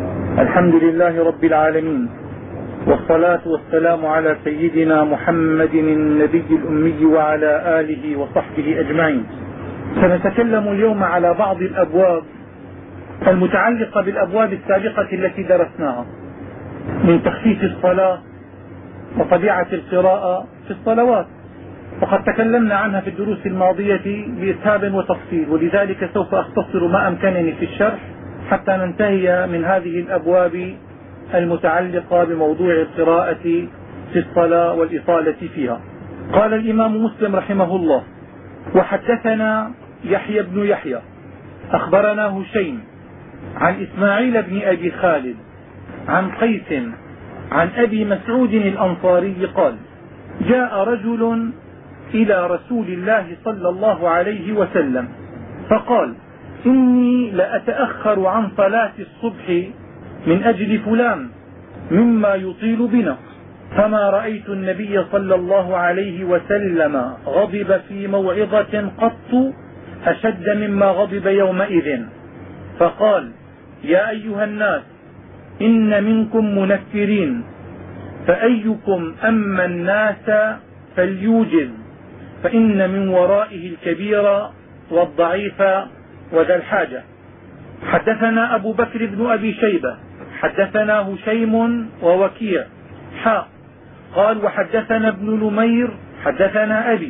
الحمد لله رب العالمين، والصلاة والسلام على سيدنا محمد النبي الأمي وعلى آله وصحبه أجمعين. سنتكلم اليوم على بعض الأبواب المتعلقة بالأبواب السابقة التي درسناها من تخفيف الصلاة وطبيعة القراءة في الصلوات، وقد تكلمنا عنها في الدروس الماضية بإسهاب وتفصيل، ولذلك سوف أختصر ما أمكنني في الشرح حتى ننتهي من هذه الأبواب المتعلقة بموضوع القراءة في الصلاة والإطالة فيها. قال الإمام مسلم رحمه الله: وحدثنا يحيى بن يحيى أخبرنا هشيم عن إسماعيل بن أبي خالد عن قيس عن أبي مسعود الأنصاري قال: جاء رجل إلى رسول الله صلى الله عليه وسلم فقال: إني لأتأخر عن صلاة الصبح من أجل فلان مما يطيل بنا، فما رأيت النبي صلى الله عليه وسلم غضب في موعظة قط أشد مما غضب يومئذ، فقال: يا أيها الناس، إن منكم منفرين، فأيكم أما الناس فليوجز، فإن من ورائه الكبير والضعيف وذا الحاجة. حدثنا أبو بكر بن أبي شيبة حدثنا هشيم ووكيع قال: وحدثنا ابن نمير حدثنا أبي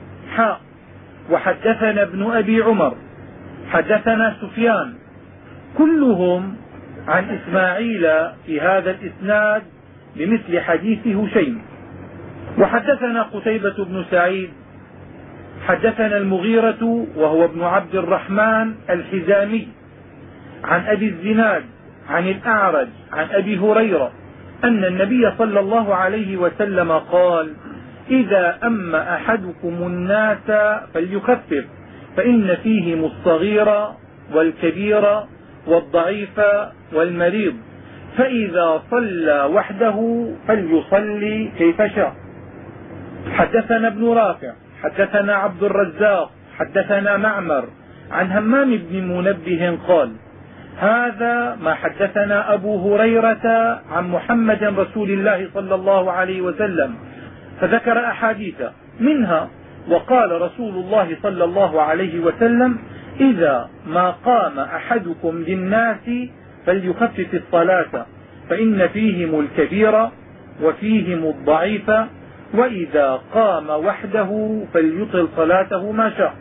وحدثنا ابن أبي عمر حدثنا سفيان، كلهم عن إسماعيل في هذا الإسناد بمثل حديث هشيم. وحدثنا قتيبة بن سعيد حدثنا المغيرة وهو ابن عبد الرحمن الحزامي عن أبي الزناد عن الأعرج عن أبي هريرة أن النبي صلى الله عليه وسلم قال: إذا أما أحدكم الناس فليخفف، فإن فيهم الصغير والكبير والضعيف والمريض، فإذا صلى وحده فليصلي كيف شاء. حدثنا ابن رافع حدثنا عبد الرزاق حدثنا معمر عن همام بن منبه قال: هذا ما حدثنا أبو هريرة عن محمد رسول الله صلى الله عليه وسلم، فذكر أحاديث منها: وقال رسول الله صلى الله عليه وسلم: إذا ما قام أحدكم للناس فليخفف الصلاة، فإن فيهم الكبير وفيهم الضعيف، وإذا قام وحده فليطل صلاته ما شاء.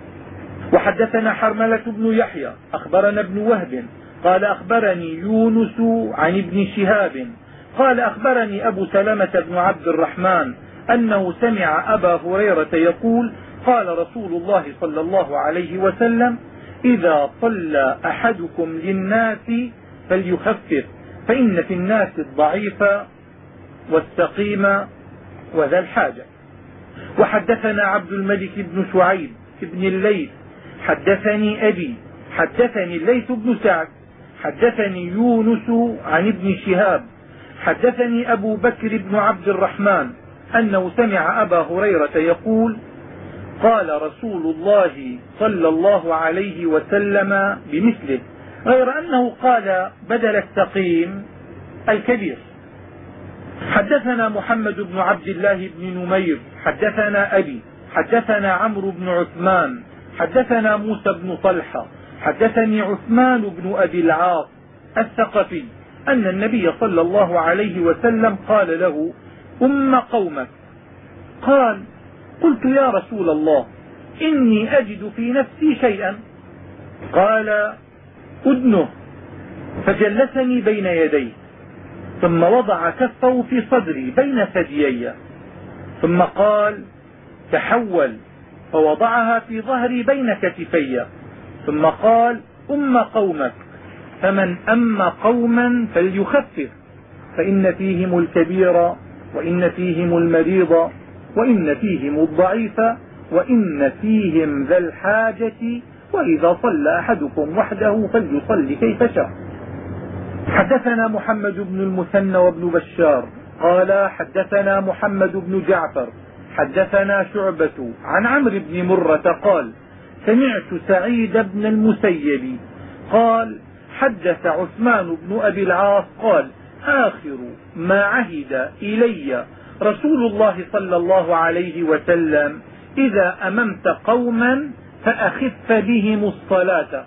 وحدثنا حرملة بن يحيى أخبرنا ابن وهب قال: أخبرني يونس عن ابن شهاب قال: أخبرني أبو سلمة بن عبد الرحمن أنه سمع أبا هريرة يقول: قال رسول الله صلى الله عليه وسلم: إذا صلى أحدكم للناس فليخفف، فإن في الناس الضعيف والسقيم وذا الحاجة. وحدثنا عبد الملك بن شعيب بن الليث حدثني أبي حدثني الليث بن سعد حدثني يونس عن ابن شهاب حدثني أبو بكر بن عبد الرحمن أنه سمع أبا هريرة يقول: قال رسول الله صلى الله عليه وسلم بمثله، غير أنه قال بدل السقيم الكبير. حدثنا محمد بن عبد الله بن نمير حدثنا أبي حدثنا عمرو بن عثمان حدثنا موسى بن طلحة حدثني عثمان بن أبي العاص الثقفي أن النبي صلى الله عليه وسلم قال له: أم قومك. قال: قلت: يا رسول الله، إني أجد في نفسي شيئا. قال: أدنه. فجلسني بين يديه، ثم وضع كفه في صدري بين ثديي، ثم قال: تحول، فوضعها في ظهري بين كتفي، ثم قال: أم قومك، فمن أما قوما فليخفف، فإن فيهم الكبير وإن فيهم المريض وإن فيهم الضعيف وإن فيهم ذا الحاجة، وإذا صلى أحدكم وحده فليصلي كيف شاء. حدثنا محمد بن المثنى وابن بشار قال: حدثنا محمد بن جعفر حدثنا شعبة عن عمرو بن مرة قال: سمعت سعيد بن المسيب قال: حدث عثمان بن أبي العاص قال: آخر ما عهد إلي رسول الله صلى الله عليه وسلم: إذا أممت قوما فأخف بهم الصلاة.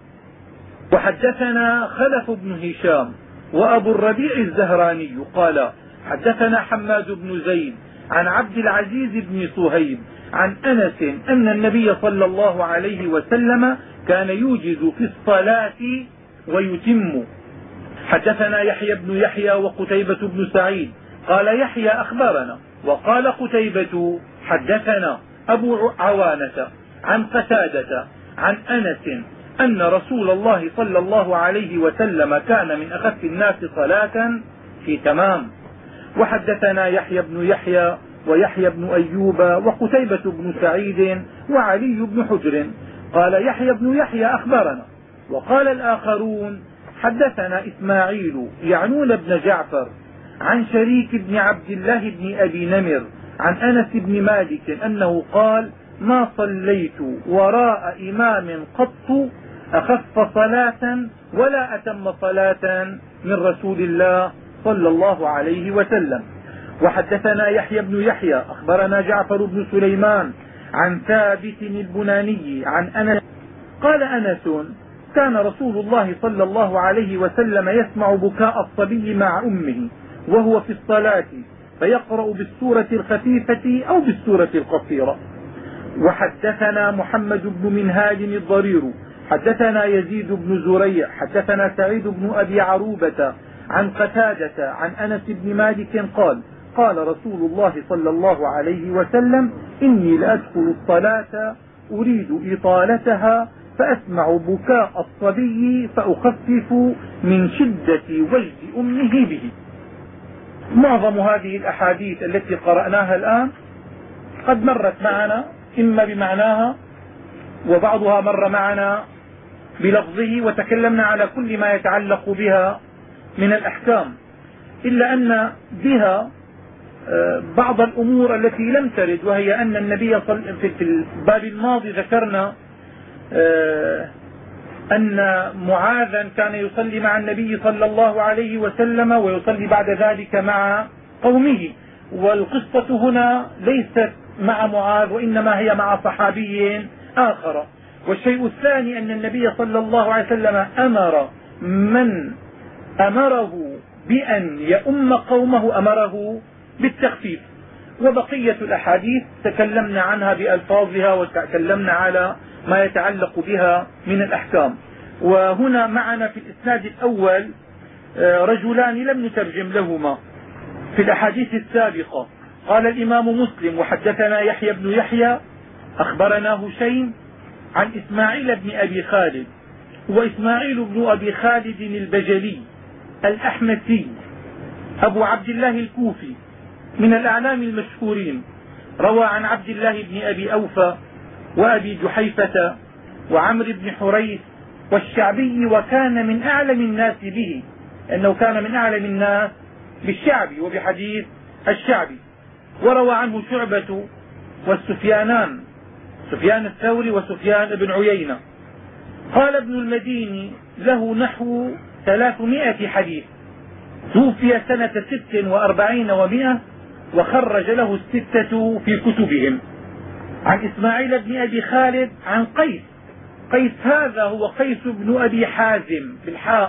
وحدثنا خلف بن هشام وأبو الربيع الزهراني قال: حدثنا حماد بن زيد عن عبد العزيز بن صهيب عن أنس أن النبي صلى الله عليه وسلم كان يوجز في الصلاة ويتم. حدثنا يحيى بن يحيى وقتيبة بن سعيد قال يحيى أخبرنا وقال قتيبة حدثنا أبو عوانة عن قتادة عن أنس أن رسول الله صلى الله عليه وسلم كان من أخف الناس صلاة في تمام. وحدثنا يحيى بن يحيى ويحيى بن أيوب وقتيبة بن سعيد وعلي بن حجر قال يحيى بن يحيى أخبرنا. وقال الآخرون حدثنا إسماعيل يعنون بن جعفر عن شريك بن عبد الله بن أبي نمر عن أنس بن مالك أنه قال: ما صليت وراء إمام قط أخف صلاة ولا أتم صلاة من رسول الله صلى الله عليه وسلم. وحدثنا يحيى بن يحيى أخبرنا جعفر بن سليمان عن ثابت البناني عن أنس قال: أنس كان رسول الله صلى الله عليه وسلم يسمع بكاء الصبي مع أمه وهو في الصلاة فيقرأ بالسورة الخفيفة أو بالسورة القصيرة. وحدثنا محمد بن منهاج الضرير حدثنا يزيد بن زريع حدثنا سعيد بن أبي عروبة عن قتادة عن أنس بن مالك قال: قال رسول الله صلى الله عليه وسلم: إني لأدخل الصلاة أريد إطالتها فأسمع بكاء الصبي فأخفف من شدة وجد أمه به. معظم هذه الأحاديث التي قرأناها الآن قد مرت معنا إما بمعناها وبعضها مر معنا بلفظه وتكلمنا على كل ما يتعلق بها من الأحكام، إلا أن بها بعض الأمور التي لم ترد، وهي أن النبي في الباب الماضي ذكرنا أن معاذا كان يصلي مع النبي صلى الله عليه وسلم ويصلي بعد ذلك مع قومه، والقصة هنا ليست مع معاذ وإنما هي مع صحابي آخر. والشيء الثاني أن النبي صلى الله عليه وسلم أمر من أمره بأن يؤم قومه أمره بالتخفيف. وبقية الأحاديث تكلمنا عنها بألفاظها وتكلمنا على ما يتعلق بها من الأحكام. وهنا معنا في الإسناد الأول رجلان لم نترجم لهما في الأحاديث السابقة. قال الإمام مسلم: وحدثنا يحيى بن يحيى أخبرنا هشيم عن إسماعيل بن أبي خالد، وإسماعيل بن أبي خالد البجلي الأحمسي أبو عبد الله الكوفي من الأعلام المشهورين، روى عن عبد الله بن أبي أوفى وأبي جحيفة وعمرو بن حريث والشعبي، وكان من أعلم الناس به، أنه كان من أعلم الناس بالشعبي وبحديث الشعبي. وروى عنه شعبة والسفيانان، سفيان الثوري وسفيان بن عيينة. قال ابن المديني: له نحو 300 حديث، توفي سنة 46 و100 وخرج له الستة في كتبهم. عن إسماعيل بن أبي خالد عن قيس، قيس هذا هو قيس بن أبي حازم بالحاء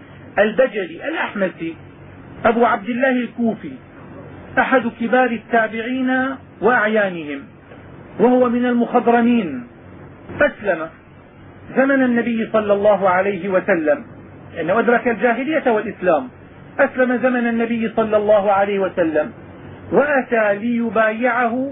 البجلي الأحمسي أبو عبد الله الكوفي، أحد كبار التابعين وأعيانهم، وهو من المخضرمين. أسلم زمن النبي صلى الله عليه وسلم، إنه أدرك الجاهلية والإسلام. أسلم زمن النبي صلى الله عليه وسلم وأتى ليبايعه،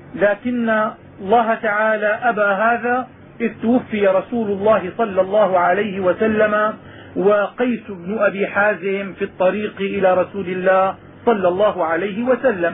لكن الله تعالى أبى هذا، إذ توفي رسول الله صلى الله عليه وسلم وقيس بن أبي حازم في الطريق إلى رسول الله صلى الله عليه وسلم،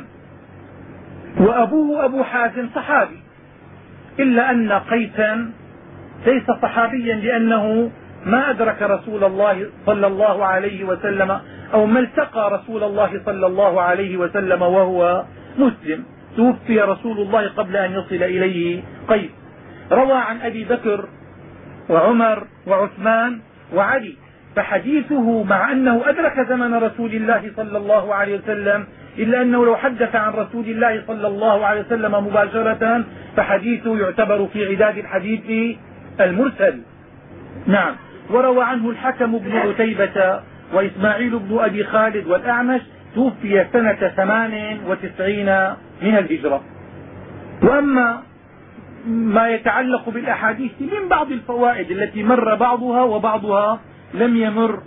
وأبوه أبو حازم صحابي، إلا أن قيسا ليس صحابيا لأنه ما أدرك رسول الله صلى الله عليه وسلم أو ما التقى رسول الله صلى الله عليه وسلم وهو مسلم. توفي رسول الله قبل أن يصل إليه قيس. روى عن أبي بكر وعمر وعثمان وعلي فحديثه مع أنه أدرك زمن رسول الله صلى الله عليه وسلم، إلا أنه لو حدث عن رسول الله صلى الله عليه وسلم مباشرة فحديثه يعتبر في عداد الحديث المرسل. نعم. وروى عنه الحكم بن عتيبة وإسماعيل بن أبي خالد والأعمش، توفي سنة 98 من الهجرة. وأما ما يتعلق بالأحاديث من بعض الفوائد التي مر بعضها وبعضها لم يمر،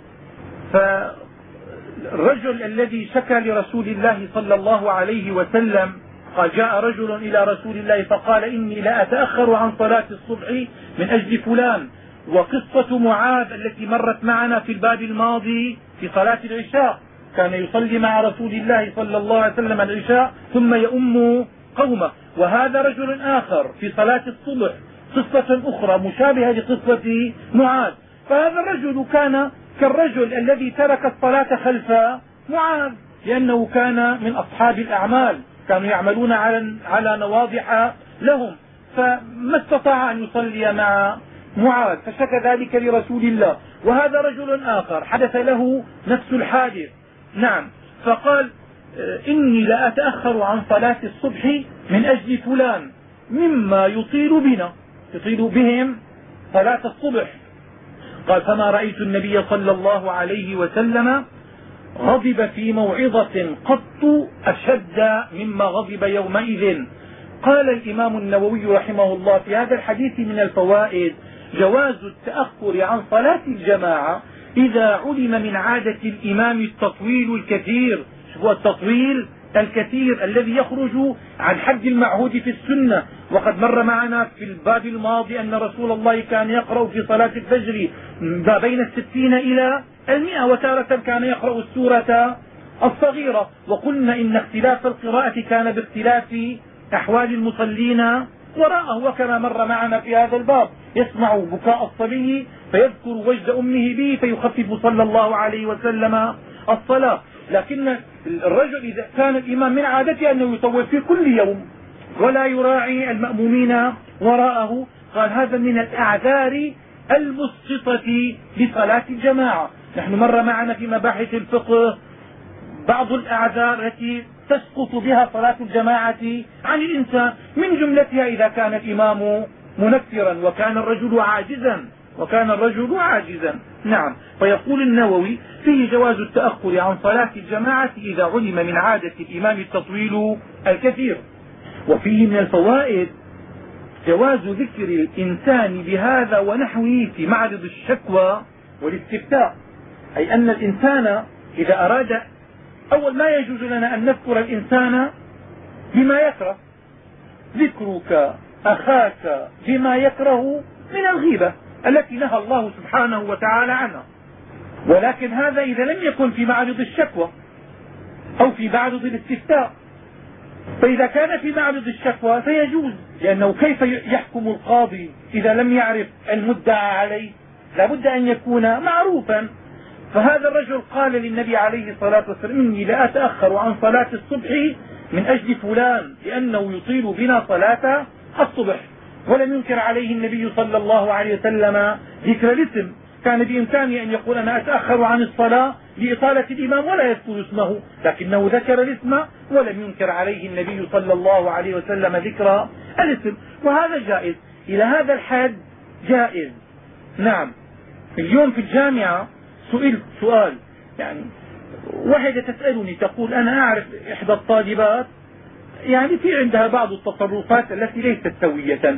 فالرجل الذي شكى لرسول الله صلى الله عليه وسلم قال: جاء رجل إلى رسول الله فقال: إني لا أتأخر عن صلاة الصبح من أجل فلان. وقصة معاذ التي مرت معنا في الباب الماضي في صلاة العشاء، كان يصلي مع رسول الله صلى الله عليه وسلم العشاء ثم يؤم قومه. وهذا رجل آخر في صلاة الصبح قصة أخرى مشابهة لقصة معاذ. فهذا الرجل كان كالرجل الذي ترك الصلاة خلف معاذ، لأنه كان من أصحاب الأعمال، كانوا يعملون على نواضح لهم، فما استطاع أن يصلي مع معاذ فشكى ذلك لرسول الله. وهذا رجل آخر حدث له نفس الحادث. نعم. فقال: إني لا أتأخر عن صلاة الصبح من أجل فلان مما يطيل بهم صلاة الصبح. قال: فما رأيت النبي صلى الله عليه وسلم غضب في موعظة قط أشد مما غضب يومئذ. قال الإمام النووي رحمه الله: في هذا الحديث من الفوائد جواز التأخر عن صلاة الجماعة إذا علم من عادة الإمام التطويل الكثير. هو التطويل الكثير الذي يخرج عن حد المعهود في السنة. وقد مر معنا في الباب الماضي أن رسول الله كان يقرأ في صلاة الفجر ما بين 60 إلى 100، وتارة كان يقرأ السورة الصغيرة. وقلنا إن اختلاف القراءة كان باختلاف أحوال المصلين وراءه. وكما مر معنا في هذا الباب يسمع بكاء الصبي فيذكر وجد أمه به فيخفف صلى الله عليه وسلم الصلاة. لكن الرجل إذا كان الإمام من عادته أنه يطول في كل يوم ولا يراعي المأمومين وراءه، قال: هذا من الأعذار المسقطة لصلاة الجماعة. نحن مر معنا في مباحث الفقه بعض الأعذار التي تسقط بها صلاة الجماعة عن الإنسان، من جملتها إذا كان الإمام منفرا وكان الرجل عاجزا. نعم. فيقول النووي: فيه جواز التأخر عن صلاة الجماعة إذا علم من عادة الإمام التطويل الكثير. وفيه من الفوائد جواز ذكر الإنسان بهذا ونحوه في معرض الشكوى والاستفتاء، أي أن الإنسان إذا أراد، أول ما يجوز لنا أن نذكر الإنسان بما يكره. ذكرك أخاك بما يكره من الغيبة التي نهى الله سبحانه وتعالى عنها. ولكن هذا إذا لم يكن في معرض الشكوى أو في معرض الاستفتاء. فإذا كان في معرض الشكوى فيجوز، لأنه كيف يحكم القاضي إذا لم يعرف المدعى عليه؟ لا بد أن يكون معروفا. فهذا الرجل قال للنبي عليه الصلاة والسلام: إني لا أتأخر عن صلاة الصبح من أجل فلان لأنه يطيل بنا صلاة الصبح. ولم ينكر عليه النبي صلى الله عليه وسلم ذكر الاسم. كان بإمكانه أن يقول: أنا أتأخر عن الصلاة لإطالة الإمام ولا يذكر اسمه، لكنه ذكر الاسم ولم ينكر عليه النبي صلى الله عليه وسلم ذكر الاسم. وهذا جائز، إلى هذا الحد جائز. نعم. اليوم في الجامعة سئلت سؤال، يعني واحدة تسألني تقول: أنا أعرف إحدى الطالبات يعني في عندها بعض التصرفات التي ليست سوية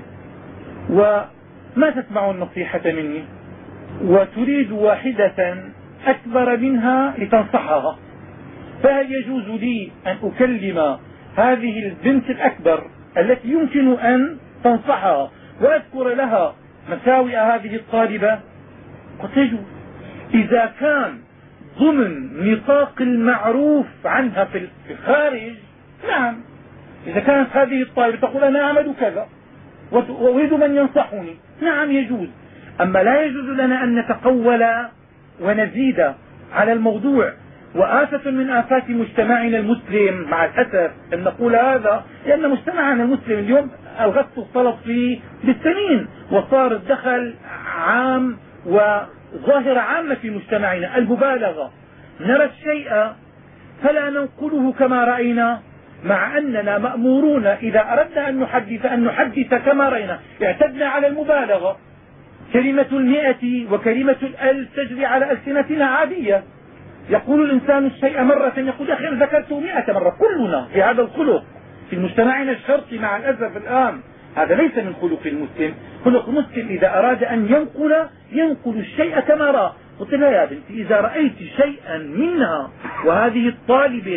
وما تسمع النصيحة مني، وتريد واحدة أكبر منها لتنصحها، فهل يجوز لي أن أكلم هذه البنت الأكبر التي يمكن أن تنصحها وأذكر لها مساوئ هذه الطالبة؟ قلت: يجوز إذا كان ضمن نطاق المعروف عنها في الخارج. نعم. إذا كانت هذه الطالبة تقول: أنا أعمل كذا وأريد من ينصحني، نعم يجوز. أما لا يجوز لنا أن نتقول ونزيد على الموضوع. وآفة من آفات مجتمعنا المسلم مع الأسف أن نقول هذا، لأن مجتمعنا المسلم اليوم الغط الطلب فيه بالسنين، وصار الدخل عام ظاهرة عامة في مجتمعنا، المبالغة. نرى الشيء فلا ننقله كما رأينا، مع أننا مأمورون إذا أردنا أن نحدث كما رأينا. اعتدنا على المبالغة. كلمة 100 وكلمة 1000 تجري على ألسنتنا عادية. يقول الإنسان الشيء مرة يقول أخي ذكرته 100 مرة. كلنا في هذا الخلق في مجتمعنا الشرقي مع الأسف الآن. هذا ليس من خلق المسلم. خلق المسلم إذا أراد أن ينقل الشيء كما رأى. قلت لها يا بنتي إذا رأيت شيئا منها وهذه الطالبة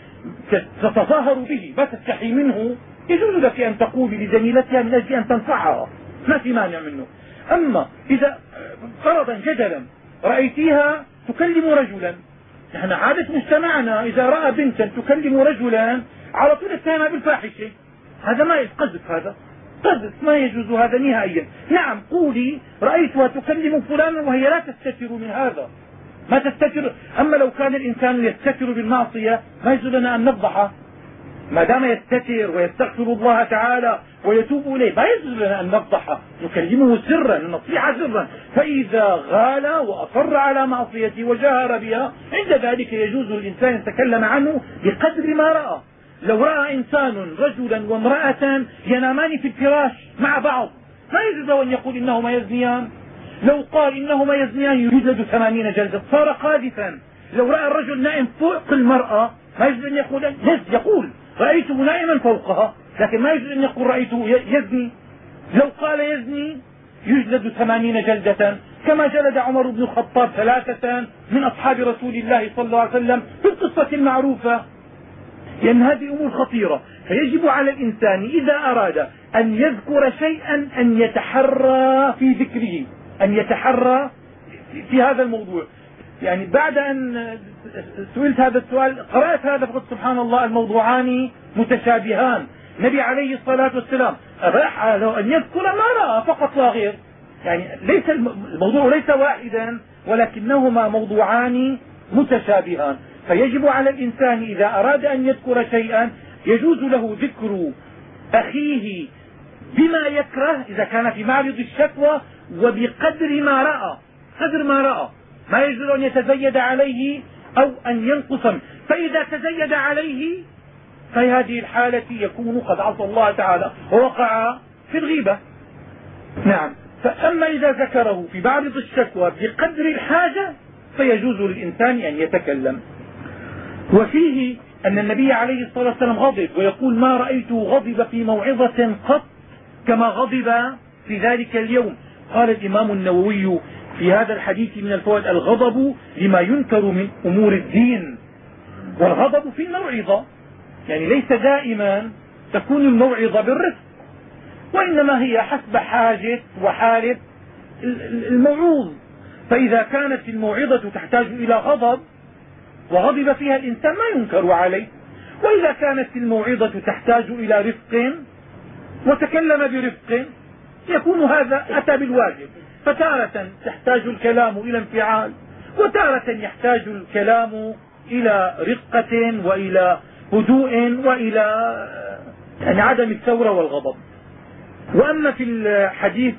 تتظاهر به ما تستحي منه، يجوز لك أن تقولي لزميلتها من أجل أن تنصحها، ما في مانع منه. أما إذا فرضا جدلا رأيتيها تكلم رجلا، نحن عادة مجتمعنا إذا رأى بنتا تكلم رجلا على طول اتهمها بالفاحشة. هذا ما قذف، هذا قذف ما يجوز هذا نهائيا. نعم قولي رأيتها تكلم فلانا وهي لا تستتر من هذا، ما تستتر. أما لو كان الإنسان يستتر بالمعصية ما يجوز لنا أن نفضحه، ما دام يستتر ويستغفر الله تعالى ويتوب إليه ما يجوز لنا أن نفضحه، نكلمه سرا، نصيحة سرا. فإذا غال وأصر على معصيته وجاهر بها عند ذلك يجوز للإنسان يتكلم عنه بقدر ما رأى. لو رأى إنسان رجلا وامرأة ينامان في الفراش مع بعض ما يجوز له أن يقول إنهما يزنيان. لو قال إنهما يزنيان يجلد 80 جلدة، صار قاذفا. لو رأى الرجل نائم فوق المرأة ما يجوز أن يقول رأيته نائما فوقها، لكن ما يجوز أن يقول رأيته يزني. لو قال يزني يجلد 80 جلدة، كما جلد عمر بن الخطاب 3 من أصحاب رسول الله صلى الله عليه وسلم في القصة المعروفة. لأن هذه أمور خطيرة. فيجب على الإنسان إذا أراد أن يذكر شيئا أن يتحرى في ذكره، أن يتحرى في هذا الموضوع. يعني بعد أن سئلت هذا السؤال قرأت هذا فقلت سبحان الله الموضوعان متشابهان. النبي عليه الصلاة والسلام أباح له أن يذكر ما رأى فقط لا غير. يعني ليس الموضوع ليس واحدا ولكنهما موضوعان متشابهان. فيجب على الإنسان إذا أراد أن يذكر شيئا يجوز له ذكر أخيه بما يكره إذا كان في معرض الشكوى وبقدر ما رأى، قدر ما رأى. ما يجوز أن يتزيد عليه أو أن ينقص منه. فإذا تزيد عليه في هذه الحالة يكون قد عصى الله تعالى ووقع في الغيبة. نعم. فأما إذا ذكره في معرض الشكوى بقدر الحاجة فيجوز للإنسان أن يتكلم. وفيه أن النبي عليه الصلاة والسلام غضب ويقول ما رأيته غضب في موعظة قط كما غضب في ذلك اليوم. قال الإمام النووي في هذا الحديث من الفوائد الغضب لما ينكر من أمور الدين. والغضب في الموعظة يعني ليس دائما تكون الموعظة بالرفق، وإنما هي حسب حاجة وحالة الموعوظ. فإذا كانت الموعظة تحتاج إلى غضب وغضب فيها الإنسان ما ينكر عليه، وإذا كانت الموعظة تحتاج إلى رفق وتكلم برفق يكون هذا أتى بالواجب. فتارة تحتاج الكلام إلى انفعال، وتارة يحتاج الكلام إلى رقة وإلى هدوء وإلى يعني عدم الثورة والغضب. وأما في الحديث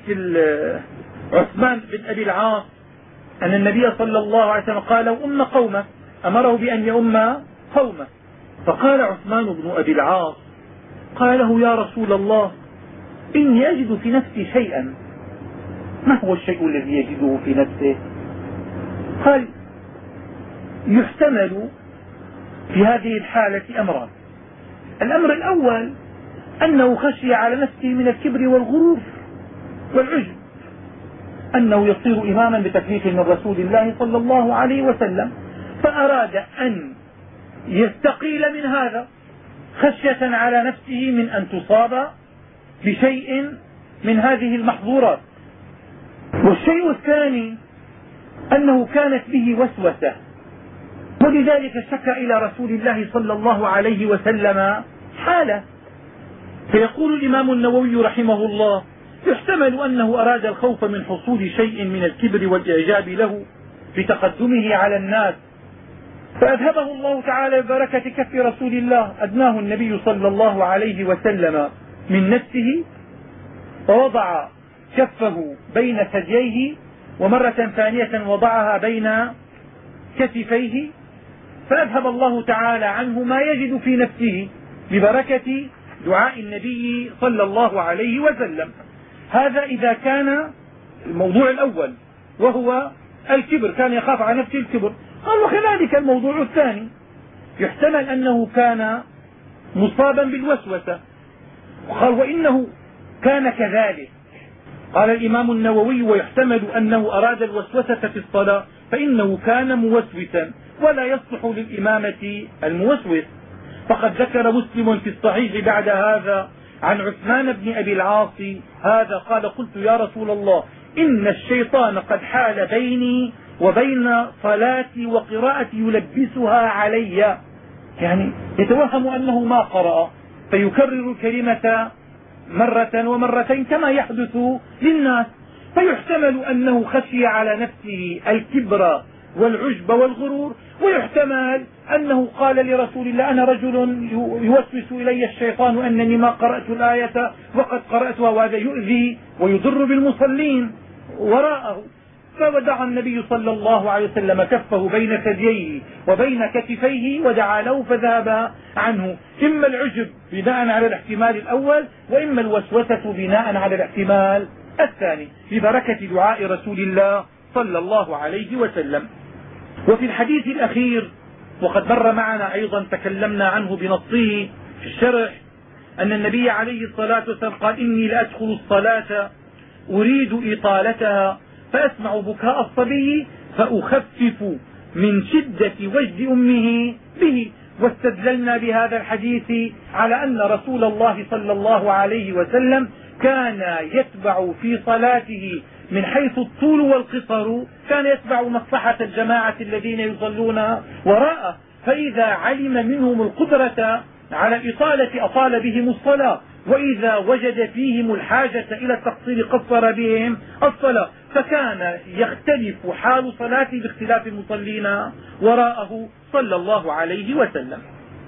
عثمان بن أبي العاص أن النبي صلى الله عليه وسلم قال لو أم قومه أمره بأن يؤم قومه. فقال عثمان بن أبي العاص قال له يا رسول الله إني أجد في نفسي شيئا. ما هو الشيء الذي يجده في نفسه؟ قال يحتمل في هذه الحالة أمران. الأمر الأول أنه خشي على نفسه من الكبر والغرور والعجب، أنه يصير إماما بتكليف من رسول الله صلى الله عليه وسلم، فأراد أن يستقيل من هذا خشية على نفسه من أن تصاب بشيء من هذه المحظورات. والشيء الثاني أنه كانت به وسوسة، ولذلك شكى إلى رسول الله صلى الله عليه وسلم حالة. فيقول الإمام النووي رحمه الله يحتمل أنه أراد الخوف من حصول شيء من الكبر والإعجاب له بتقدمه على الناس، فأذهبه الله تعالى ببركة كف رسول الله. أدناه النبي صلى الله عليه وسلم من نفسه ووضع كفه بين ثدييه ومرة ثانية وضعها بين كتفيه، فأذهب الله تعالى عنه ما يجد في نفسه ببركة دعاء النبي صلى الله عليه وسلم. هذا إذا كان الموضوع الأول وهو الكبر، كان يخاف على نفسه الكبر. قال وكذلك الموضوع الثاني، يحتمل أنه كان مصابا بالوسوسة. قال وإنه كان كذلك. قال الإمام النووي ويحتمل أنه أراد الوسوسة في الصلاة، فإنه كان موسوسا ولا يصلح للإمامة الموسوس. فقد ذكر مسلم في الصحيح بعد هذا عن عثمان بن أبي العاص هذا قال قلت يا رسول الله إن الشيطان قد حال بيني وبين صلاتي وقراءتي يلبسها علي، يعني يتوهم أنه ما قرأ فيكرر الكلمة مرة ومرتين كما يحدث للناس، فيحتمل أنه خشي على نفسه الكبر والعجب والغرور، ويحتمل أنه قال لرسول الله أنا رجل يوسوس إلي الشيطان أنني ما قرأت الآية وقد قرأتها، وهذا يؤذي ويضر بالمصلين وراءه. فودع النبي صلى الله عليه وسلم كفه بين ثدييه وبين كتفيه ودعا له فذهب عنه، إما العجب بناء على الاحتمال الأول، وإما الوسوسة بناء على الاحتمال الثاني، ببركة دعاء رسول الله صلى الله عليه وسلم. وفي الحديث الأخير وقد مر معنا أيضا تكلمنا عنه بنصه في الشرح، أن النبي عليه الصلاة والسلام قال إني لأدخل الصلاة أريد إطالتها فأسمع بكاء الصبي فأخفف من شدة وجد أمه به. واستدللنا بهذا الحديث على أن رسول الله صلى الله عليه وسلم كان يتبع في صلاته من حيث الطول والقصر، كان يتبع مصلحة الجماعة الذين يصلون وراءه، فإذا علم منهم القدرة على الإطالة أطال بهم الصلاة، وإذا وجد فيهم الحاجة إلى التقصير قصر بهم الصلاة، فكان يختلف حال صلاته باختلاف المصلين وراءه صلى الله عليه وسلم.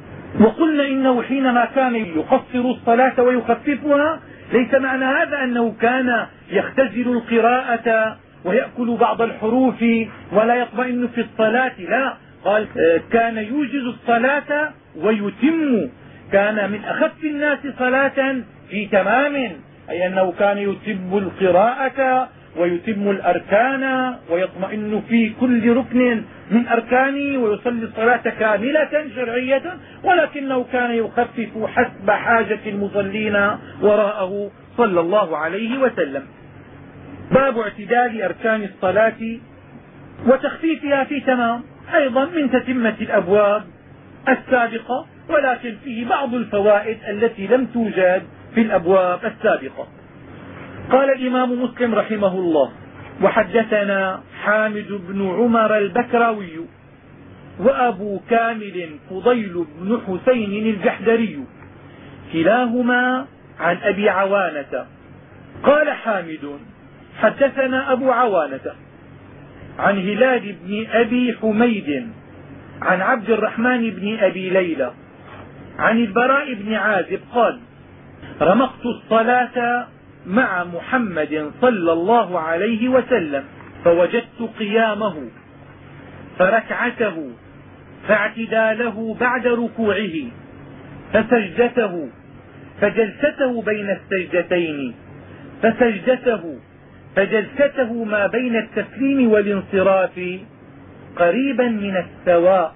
وقلنا إنه حينما كان يقصر الصلاة ويخففها ليس معنى هذا أنه كان يختزل القراءة ويأكل بعض الحروف ولا يطمئن في الصلاة، لا، قال كان يوجز الصلاة ويتم، كان من أخف الناس صلاة في تمام، أي أنه كان يتم القراءة ويتم الأركان ويطمئن في كل ركن من أركانه ويصلي الصلاة كاملة شرعية، ولكنه كان يخفف حسب حاجة المصلين وراءه صلى الله عليه وسلم. باب اعتدال أركان الصلاة وتخفيفها في تمام، أيضا من تتمة الأبواب السابقة، ولكن فيه بعض الفوائد التي لم توجد في الأبواب السابقة. قال الإمام مسلم رحمه الله وحدثنا حامد بن عمر البكراوي وأبو كامل فضيل بن حسين الجحدري كلاهما عن أبي عوانة. قال حامد حدثنا أبو عوانة عن هلال بن أبي حميد عن عبد الرحمن بن أبي ليلى عن البراء بن عازب قال رمقت الصلاة مع محمد صلى الله عليه وسلم فوجدت قيامه فركعته فاعتداله بعد ركوعه فسجدته فجلسته بين السجدتين فسجدته فجلسته ما بين التسليم والانصراف قريبا من السواء.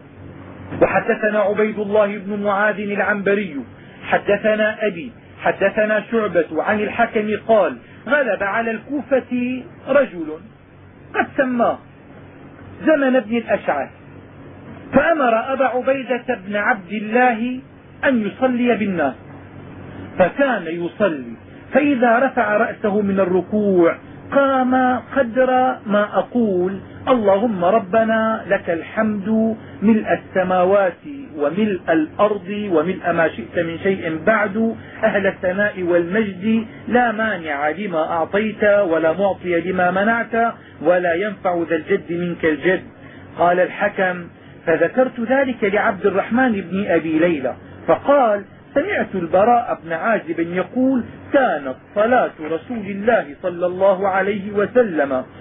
وحدثنا عبيد الله بن معاذ العنبري حدثنا أبي حدثنا شعبة عن الحكم قال غلب على الكوفة رجل قد سماه زمن ابن الأشعث، فأمر أبا عبيدة بن عبد الله أن يصلي بالناس، فكان يصلي فإذا رفع رأسه من الركوع قام قدر ما أقول اللهم ربنا لك الحمد ملء السماوات وملء الأرض وملء ما شئت من شيء بعد أهل الثناء والمجد لا مانع لما أعطيت ولا معطي لما منعت ولا ينفع ذا الجد منك الجد. قال الحكم فذكرت ذلك لعبد الرحمن بن أبي ليلى فقال سمعت البراء بن عازب يقول كانت صلاة رسول الله صلى الله عليه وسلم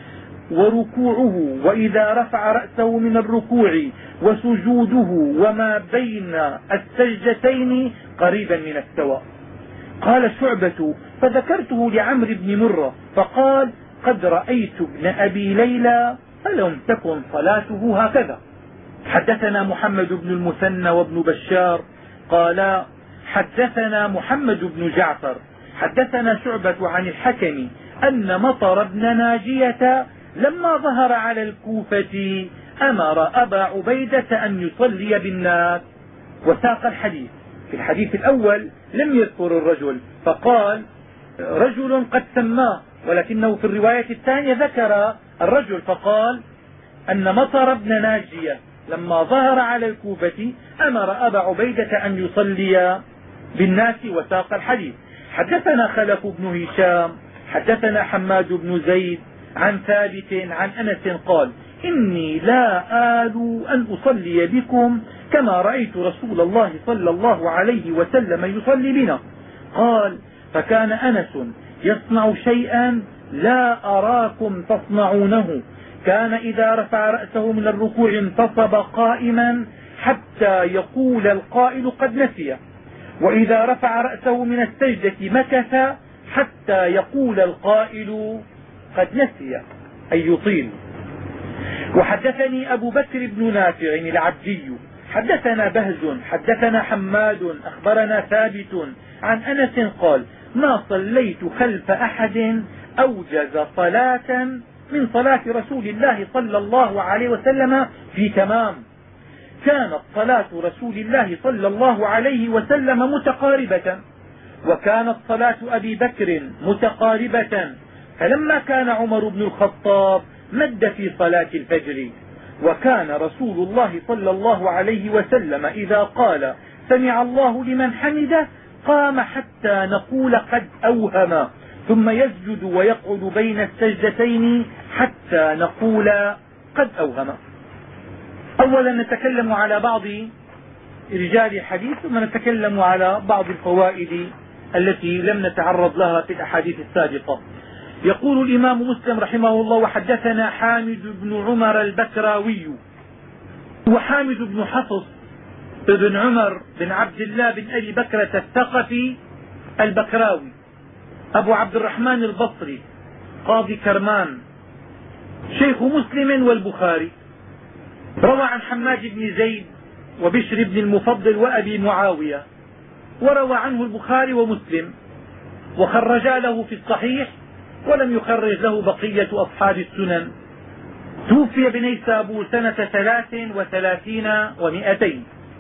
وركوعه وإذا رفع رأسه من الركوع وسجوده وما بين السجدتين قريبا من السواء. قال شعبة فذكرته لعمرو بن مرة فقال قد رأيت ابن أبي ليلى فلم تكن صلاته هكذا. حدثنا محمد بن المثنى وابن بشار قال حدثنا محمد بن جعفر حدثنا شعبة عن الحكم أن مطر بن ناجية لما ظهر على الكوفة أمر أبا عبيدة أن يصلي بالناس وساق الحديث. في الحديث الأول لم يذكر الرجل فقال رجل قد سماه، ولكنه في الرواية الثانية ذكر الرجل فقال أن مطر بن ناجية لما ظهر على الكوفة أمر أبا عبيدة أن يصلي بالناس وساق الحديث. حدثنا خلف بن هشام حدثنا حماد بن زيد عن ثابت عن أنس قال إني لا آل أن أصلي بكم كما رأيت رسول الله صلى الله عليه وسلم يصلي بنا. قال فكان أنس يصنع شيئا لا أراكم تصنعونه، كان إذا رفع رأسه من الركوع انتصب قائما حتى يقول القائل قد نسي، وإذا رفع رأسه من السجدة مكث حتى يقول القائل قد نسي أي يطيل. وحدثني أبو بكر بن نافع العبدي حدثنا بهز حدثنا حماد أخبرنا ثابت عن أنس قال ما صليت خلف أحد أوجز صلاة من صلاة رسول الله صلى الله عليه وسلم في تمام. كانت صلاة رسول الله صلى الله عليه وسلم متقاربة، وكانت صلاة أبي بكر متقاربة، فلما كان عمر بن الخطاب مد في صلاة الفجر، وكان رسول الله صلى الله عليه وسلم إذا قال سمع الله لمن حمده قام حتى نقول قد أوهم، ثم يسجد ويقعد بين السجدتين حتى نقول قد أوهم. أولا نتكلم على بعض رجال الحديث ثم نتكلم على بعض الفوائد التي لم نتعرض لها في الأحاديث السابقة. يقول الإمام مسلم رحمه الله وحدثنا حامد بن عمر البكراوي، وحامد بن حفص بن عمر بن عبد الله بن أبي بكرة الثقفي البكراوي أبو عبد الرحمن البصري قاضي كرمان شيخ مسلم والبخاري. روى عن حماد بن زيد وبشر بن المفضل وأبي معاوية، وروى عنه البخاري ومسلم وخرجا له في الصحيح، ولم يخرج له بقية أصحاب السنن. توفي بنيسابور سنة 33 و200.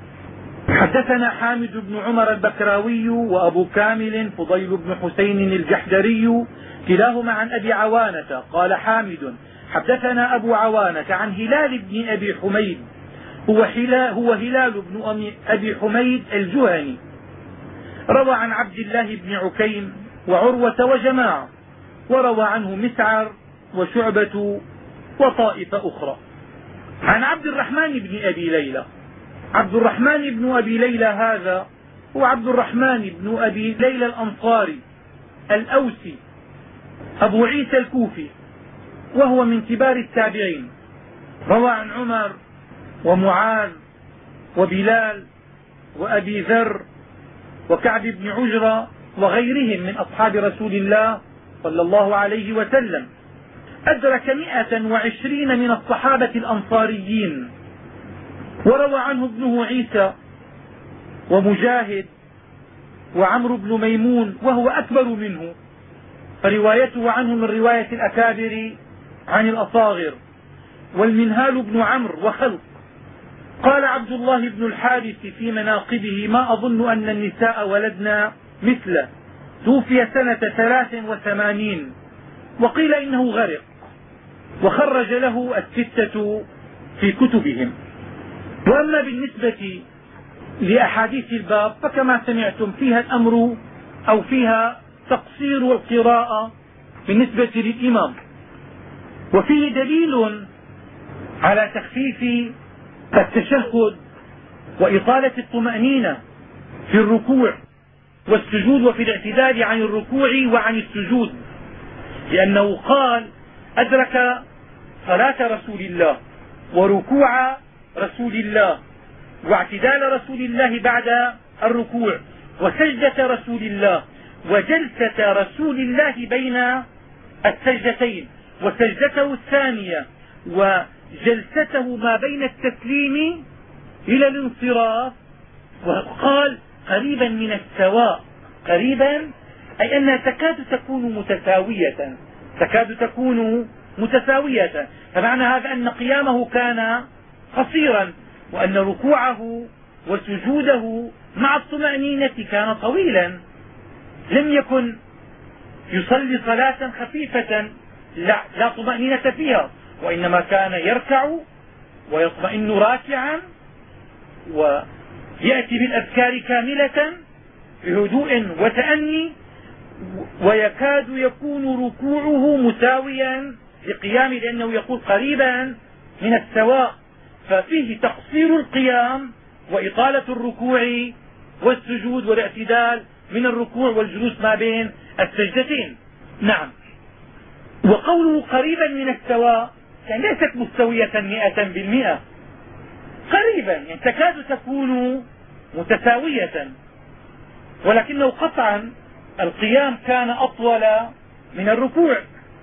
حدثنا حامد بن عمر البكراوي وأبو كامل فضيل بن حسين الجحدري كلاهما عن أبي عوانة قال حامد حدثنا أبو عوانة عن هلال بن أبي حميد هو هلال بن أبي حميد الجهني، روى عن عبد الله بن عكيم وعروة وجماعة، وروى عنه مسعر وشعبة وطائفة أخرى. عن عبد الرحمن بن أبي ليلى، عبد الرحمن بن أبي ليلى هذا هو عبد الرحمن بن أبي ليلى الأنصاري الأوسي أبو عيسى الكوفي، وهو من كبار التابعين، روى عن عمر ومعاذ وبلال وأبي ذر وكعب بن عجرة وغيرهم من أصحاب رسول الله صلى الله عليه وسلم. أدرك 120 من الصحابة الأنصاريين، وروى عنه ابنه عيسى ومجاهد وعمرو بن ميمون وهو أكبر منه، فروايته عنه من رواية الأكابر عن الأصاغر، والمنهال بن عمرو وخلق. قال عبد الله بن الحارث في مناقبه ما أظن أن النساء ولدنا مثله، توفي سنة 83، وقيل إنه غرق، وخرج له الستة في كتبهم. وأما بالنسبة لأحاديث الباب فكما سمعتم فيها الأمر أو فيها تقصير القراءة بالنسبة للإمام، وفيه دليل على تخفيف التشهد وإطالة الطمأنينة في الركوع والسجود وفي الاعتدال عن الركوع وعن السجود، لأنه قال أدرك صلاة رسول الله وركوع رسول الله واعتدال رسول الله بعد الركوع وسجدة رسول الله وجلسة رسول الله بين السجدتين وسجدته الثانية وجلسته ما بين التسليم إلى الانصراف. وقال قريبا من السواء، قريبا أي أنها تكاد تكون متساوية. فمعنى هذا أن قيامه كان قصيرا وأن ركوعه وسجوده مع الطمأنينة كان طويلا. لم يكن يصلي صلاة خفيفة لا طمأنينة فيها، وإنما كان يركع ويطمئن راكعا ويأتي بالأذكار كاملة بهدوء وتأني، ويكاد يكون ركوعه مساويا لقيامه لأنه يقول قريبا من السواء. ففيه تقصير القيام وإطالة الركوع والسجود والاعتدال من الركوع والجلوس ما بين السجدتين. نعم. وقوله قريبا من السواء يعني ليست مستوية 100%، قريبا يعني تكاد تكون متساوية، ولكنه قطعا القيام كان أطول من الركوع.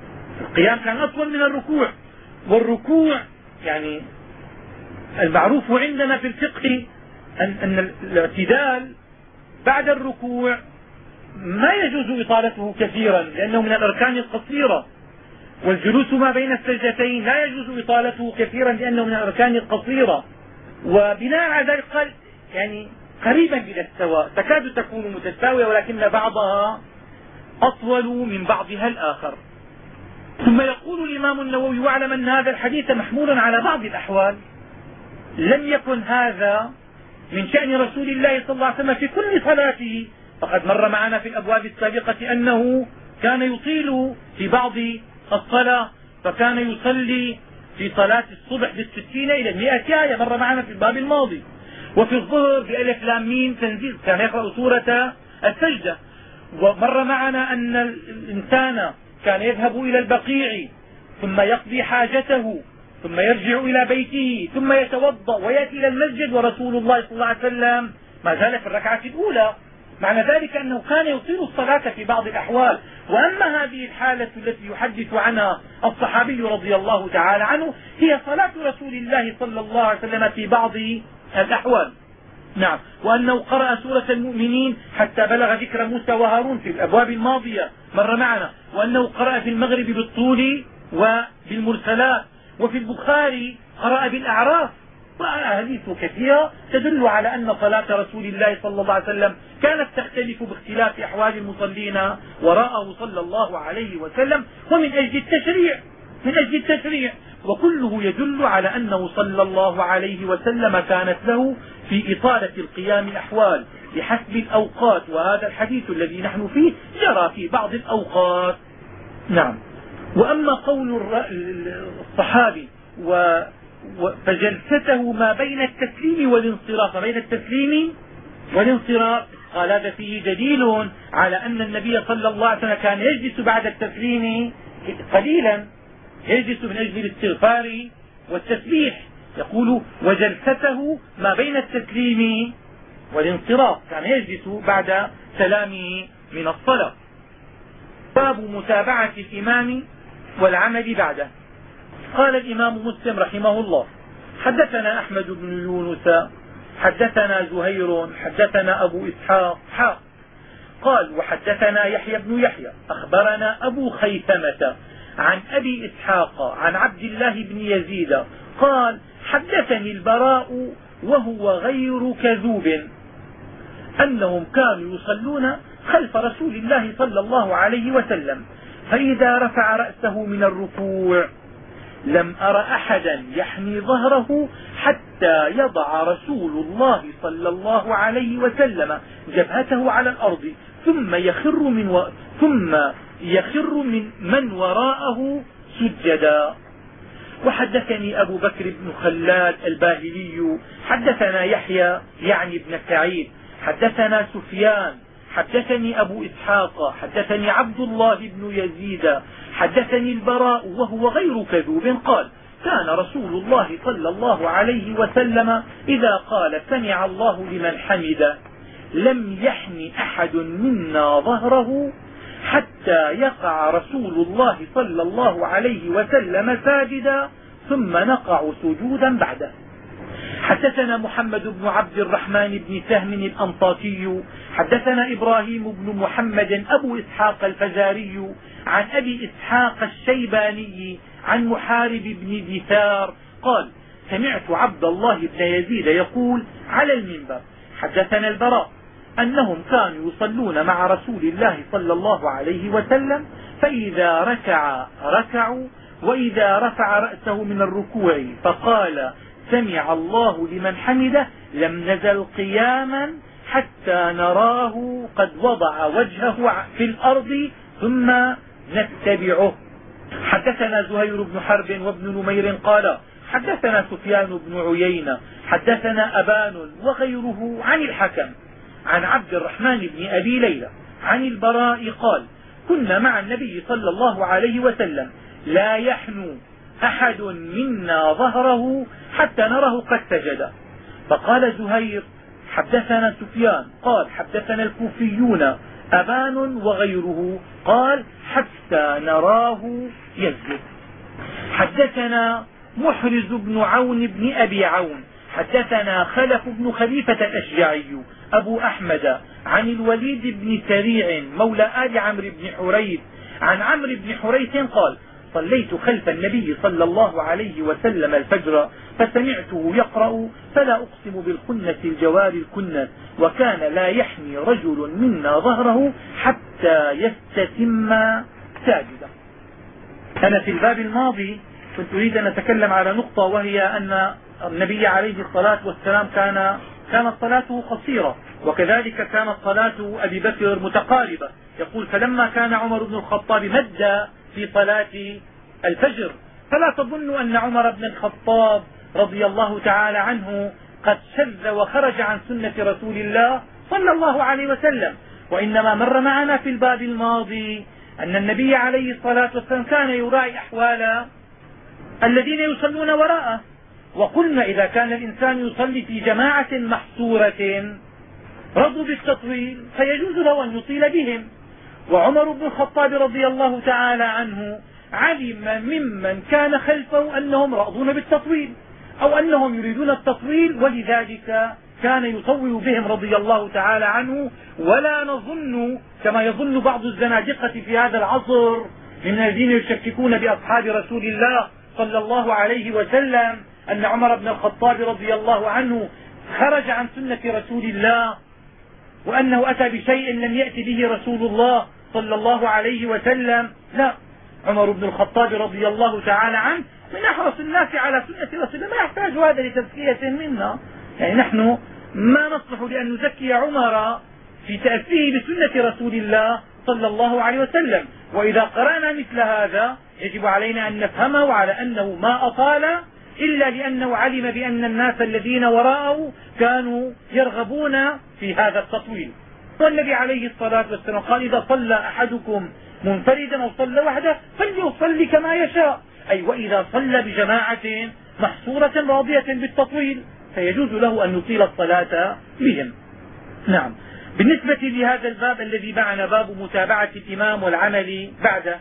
والركوع يعني المعروف عندنا في الفقه أن الاعتدال بعد الركوع ما يجوز إطالته كثيرا لأنه من الأركان القصيرة، والجلوس ما بين السجدتين لا يجوز إطالته كثيرا لأنه من الأركان القصيرة. وبناء على ذلك قال يعني قريبا إلى السواء، تكاد تكون متساوية ولكن بعضها أطول من بعضها الآخر. ثم يقول الإمام النووي: واعلم أن هذا الحديث محمول على بعض الأحوال، لم يكن هذا من شأن رسول الله صلى الله عليه وسلم في كل صلاته، فقد مر معنا في الأبواب السابقة أنه كان يطيل في بعض الصلاة، فكان يصلي في صلاة الصبح ب60 إلى 100 آية، مر معنا في الباب الماضي. وفي الظهر بألف لام ميم تنزيل كان يقرأ سورة السجدة. ومر معنا أن الإنسان كان يذهب إلى البقيع ثم يقضي حاجته ثم يرجع إلى بيته ثم يتوضا ويأتي إلى المسجد ورسول الله صلى الله عليه وسلم ما زال في الركعة الأولى. معنى ذلك أنه كان يطيل الصلاة في بعض الأحوال. وأما هذه الحالة التي يحدث عنها الصحابي رضي الله تعالى عنه هي صلاة رسول الله صلى الله عليه وسلم في بعض الأحوال. نعم. وأنه قرأ سورة المؤمنين حتى بلغ ذكر موسى وهارون في الأبواب الماضية مر معنا. وأنه قرأ في المغرب بالطول وبالمرسلات. وفي البخاري قرأ بالأعراف. وأحاديث كثيرة تدل على أن صلاة رسول الله صلى الله عليه وسلم كانت تختلف باختلاف أحوال المصلين وراءه صلى الله عليه وسلم، ومن أجل التشريع وكله يدل على أنه صلى الله عليه وسلم كانت له في إطالة القيام أحوال بحسب الأوقات. وهذا الحديث الذي نحن فيه جرى في بعض الأوقات. نعم. وأما قول الصحابي فجلسته ما بين التسليم والانصراف قال هذا فيه دليل على أن النبي صلى الله عليه وسلم كان يجلس بعد التسليم قليلا، يجلس من أجل الاستغفار والتسبيح. يقول: وجلسته ما بين التسليم والانصراف، كان يجلس بعد سلامه من الصلاة. باب متابعة الإمام والعمل بعده. قال الإمام مسلم رحمه الله: حدثنا أحمد بن يونس حدثنا زهير حدثنا أبو إسحاق قال: وحدثنا يحيى بن يحيى أخبرنا أبو خيثمة عن أبي إسحاق عن عبد الله بن يزيد قال: حدثني البراء وهو غير كذوب أنهم كانوا يصلون خلف رسول الله صلى الله عليه وسلم، فإذا رفع رأسه من الركوع لم أر أحدا يحني ظهره حتى يضع رسول الله صلى الله عليه وسلم جبهته على الأرض ثم يخر من وراءه سجدا. وحدثني أبو بكر بن خلاد الباهلي حدثنا يحيى يعني بن سعيد حدثنا سفيان حدثني أبو إسحاق حدثني عبد الله بن يزيد حدثني البراء وهو غير كذوب قال كان رسول الله صلى الله عليه وسلم إذا قال سمع الله لمن حمده لم يحن أحد منا ظهره حتى يقع رسول الله صلى الله عليه وسلم ساجدا ثم نقع سجودا بعده. حدثنا محمد بن عبد الرحمن بن سهم الأنطاكي حدثنا إبراهيم بن محمد أبو إسحاق الفزاري عن أبي إسحاق الشيباني عن محارب بن دثار قال سمعت عبد الله بن يزيد يقول على المنبر حدثنا البراء أنهم كانوا يصلون مع رسول الله صلى الله عليه وسلم فإذا ركع ركعوا وإذا رفع رأسه من الركوع فقال سمع الله لمن حمده لم نزل قياما حتى نراه قد وضع وجهه في الأرض ثم نتبعه. حدثنا زهير بن حرب وابن نمير قال حدثنا سفيان بن عيينة حدثنا أبان وغيره عن الحكم عن عبد الرحمن بن أبي ليلى عن البراء قال كنا مع النبي صلى الله عليه وسلم لا يحنو أحد منا ظهره حتى نره قد سجد. فقال زهير حدثنا سفيان قال حدثنا الكوفيون أبان وغيره قال حتى نراه يسجد. حدثنا محرز بن عون بن أبي عون حدثنا خلف بن خليفة الأشجعي أبو أحمد عن الوليد بن سريع مولى آل عمرو بن حريث عن عمرو بن حريث قال صليت خلف النبي صلى الله عليه وسلم الفجر فسمعته يقرأ فلا أقسم بالخنة الجوار الكنة وكان لا يحمي رجل منا ظهره حتى يستتم ساجدا. أنا في الباب الماضي كنت أريد أن أتكلم على نقطة وهي أن النبي عليه الصلاة والسلام كانت صلاته قصيرة وكذلك كانت صلاة أبي بكر متقاربة. يقول فلما كان عمر بن الخطاب مد في صلاة الفجر فلا تظن أن عمر بن الخطاب رضي الله تعالى عنه قد شذ وخرج عن سنة رسول الله صلى الله عليه وسلم وإنما مر معنا في الباب الماضي أن النبي عليه الصلاة والسلام كان يراعي أحوال الذين يصلون وراءه وقلنا إذا كان الإنسان يصلي في جماعة محصورة رضوا بالتطويل فيجوز له أن يطيل بهم. وعمر بن الخطاب رضي الله تعالى عنه علم ممن كان خلفه أنهم راضون بالتطويل أو أنهم يريدون التطويل ولذلك كان يطول بهم رضي الله تعالى عنه. ولا نظن كما يظن بعض الزنادقة في هذا العصر من الذين يشككون بأصحاب رسول الله صلى الله عليه وسلم أن عمر بن الخطاب رضي الله عنه خرج عن سنة رسول الله وأنه أتى بشيء لم يأتي به رسول الله صلى الله عليه وسلم. لا، عمر بن الخطاب رضي الله تعالى عنه من أحرص الناس على سنة رسول الله ما يحتاج هذا لتزكية منا. يعني نحن ما نصلح لأن نزكي عمر في تأسيه بسنة رسول الله صلى الله عليه وسلم. وإذا قرأنا مثل هذا يجب علينا أن نفهمه على أنه ما أطال إلا لأنه علم بأن الناس الذين وراءه كانوا يرغبون في هذا التطويل. والنبي عليه الصلاة والسلام قال إذا صلى أحدكم منفردا أو صلى وحده فليصلي كما يشاء، أي وإذا صلى بجماعة محصورة راضية بالتطويل فيجوز له أن يطيل الصلاة بهم. نعم. بالنسبة لهذا الباب الذي معنا باب متابعة الإمام والعمل بعده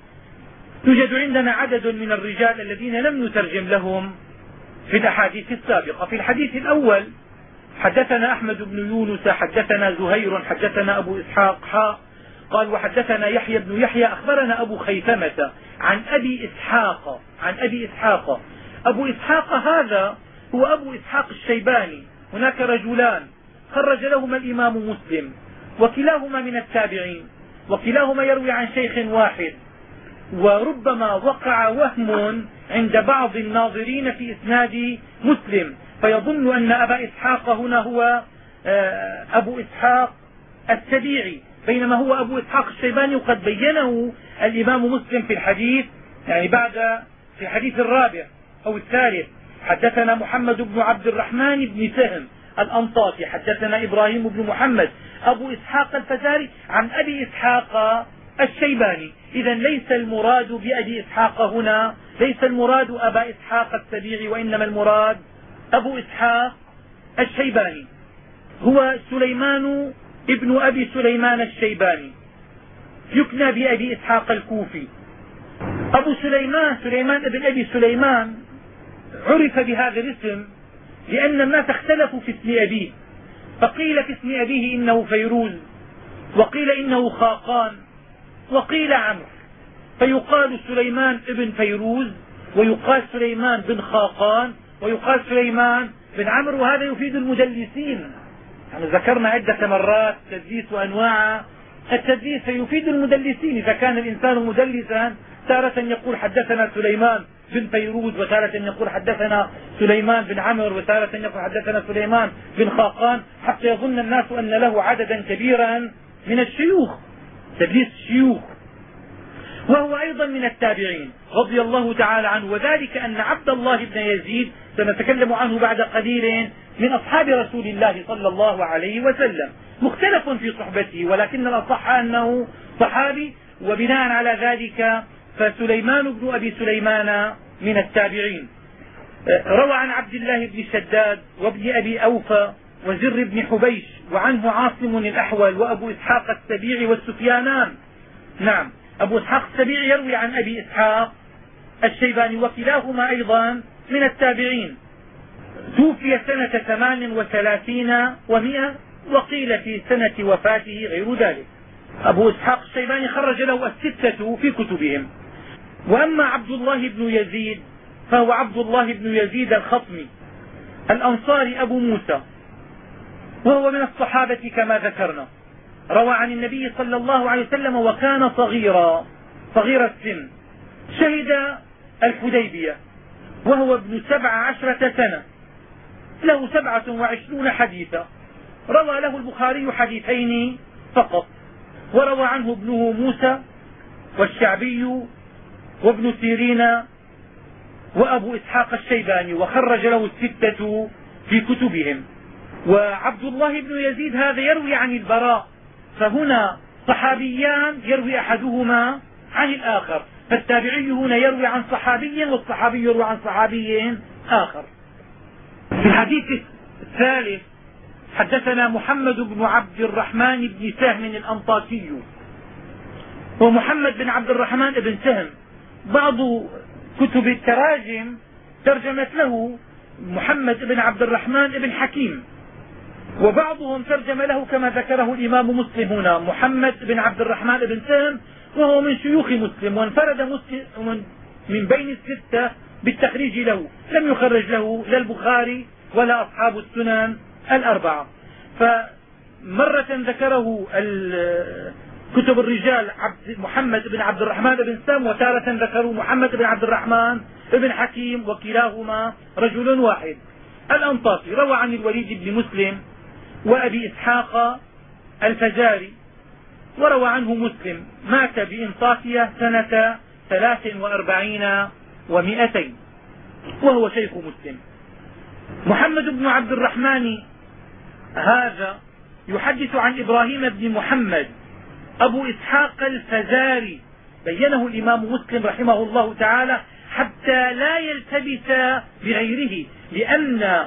يوجد عندنا عدد من الرجال الذين لم نترجم لهم في الأحاديث السابقة. في الحديث الأول حدثنا أحمد بن يونس حدثنا زهير حدثنا أبو إسحاق قال وحدثنا يحيى بن يحيى أخبرنا أبو خيثمة عن أبي إسحاق. أبو إسحاق هذا هو أبو إسحاق الشيباني. هناك رجلان خرج لهما الإمام مسلم وكلاهما من التابعين وكلاهما يروي عن شيخ واحد، وربما وقع وهم عند بعض الناظرين في إسناد مسلم فيظن أن أبا إسحاق هنا هو أبو إسحاق السبيعي بينما هو أبو إسحاق الشيباني وقد بينه الإمام مسلم في الحديث يعني في الحديث الرابع أو الثالث. حدثنا محمد بن عبد الرحمن بن سهم الأنطاكي حدثنا إبراهيم بن محمد أبو إسحاق الفزاري عن أبي إسحاق الشيباني. إذا ليس المراد بأبي إسحاق هنا، ليس المراد أبا إسحاق السبيعي، وإنما المراد أبو إسحاق الشيباني. هو سليمان ابن أبي سليمان الشيباني، يكنى بأبي إسحاق الكوفي. أبو سليمان ابن أبي سليمان عرف بهذا الاسم لأن الناس اختلفوا في اسم أبيه، فقيل في اسم أبيه إنه فيروز، وقيل إنه خاقان، وقيل عمرو، فيقال سليمان ابن فيروز، ويقال سليمان بن خاقان، ويقال سليمان بن عمرو. وهذا يفيد المدلسين. يعني ذكرنا عدة مرات التدليس وأنواعه. التدليس يفيد المدلسين. إذا كان الإنسان مدلسا تارة يقول حدثنا سليمان بن فيروز، وتارة يقول حدثنا سليمان بن عمرو، وتارة يقول حدثنا سليمان بن خاقان، حتى يظن الناس أن له عددا كبيرا من الشيوخ، تدليس الشيوخ. وهو أيضا من التابعين رضي الله تعالى عنه، وذلك أن عبد الله بن يزيد سنتكلم عنه بعد قليل من أصحاب رسول الله صلى الله عليه وسلم، مختلف في صحبته، ولكن الأصح أنه صحابي. وبناء على ذلك فسليمان بن أبي سليمان من التابعين. روى عن عبد الله بن شداد وابن أبي أوفى وزر بن حبيش، وعنه عاصم الأحول وأبو إسحاق السبيعي والسفيانان. نعم، أبو إسحاق السبيعي يروي عن أبي إسحاق الشيباني، وكلاهما أيضا من التابعين. توفي سنة 38 و100، وقيل في سنة وفاته غير ذلك. أبو إسحاق الشيباني خرج له الستة في كتبهم. وأما عبد الله بن يزيد فهو عبد الله بن يزيد الخطمي الأنصاري أبو موسى، وهو من الصحابة كما ذكرنا. روى عن النبي صلى الله عليه وسلم وكان صغير السن. شهد الحديبية وهو ابن 17 سنة، له 27 حديثا. روى له البخاري حديثين فقط، وروى عنه ابنه موسى والشعبي وابن سيرين وأبو إسحاق الشيباني، وخرج له الستة في كتبهم. وعبد الله بن يزيد هذا يروي عن البراء، فهنا صحابيان يروي أحدهما عن الآخر، فالتابعي هنا يروي عن صحابي، والصحابي يروي عن صحابي آخر. في الحديث الثالث حدثنا محمد بن عبد الرحمن بن سهم الأنطاكي، ومحمد بن عبد الرحمن بن سهم بعض كتب التراجم ترجمت له محمد بن عبد الرحمن بن حكيم، وبعضهم ترجم له كما ذكره الإمام مسلم هنا محمد بن عبد الرحمن بن سهم، وهو من شيوخ مسلم، وانفرد مسلم من بين الستة بالتخريج له، لم يخرج له لا البخاري ولا أصحاب السنن الأربعة. فمرة ذكره كتب الرجال محمد بن عبد الرحمن بن سهم، وتارة ذكروا محمد بن عبد الرحمن بن حكيم، وكلاهما رجل واحد. الأنطاكي روى عن الوليد بن مسلم وأبي إسحاق الفزاري، وروى عنه مسلم، مات بإنطاكية سنة 43 و200، وهو شيخ مسلم. محمد بن عبد الرحمن هذا يحدث عن إبراهيم بن محمد أبو إسحاق الفزاري، بينه الإمام مسلم رحمه الله تعالى حتى لا يلتبس بغيره، لأن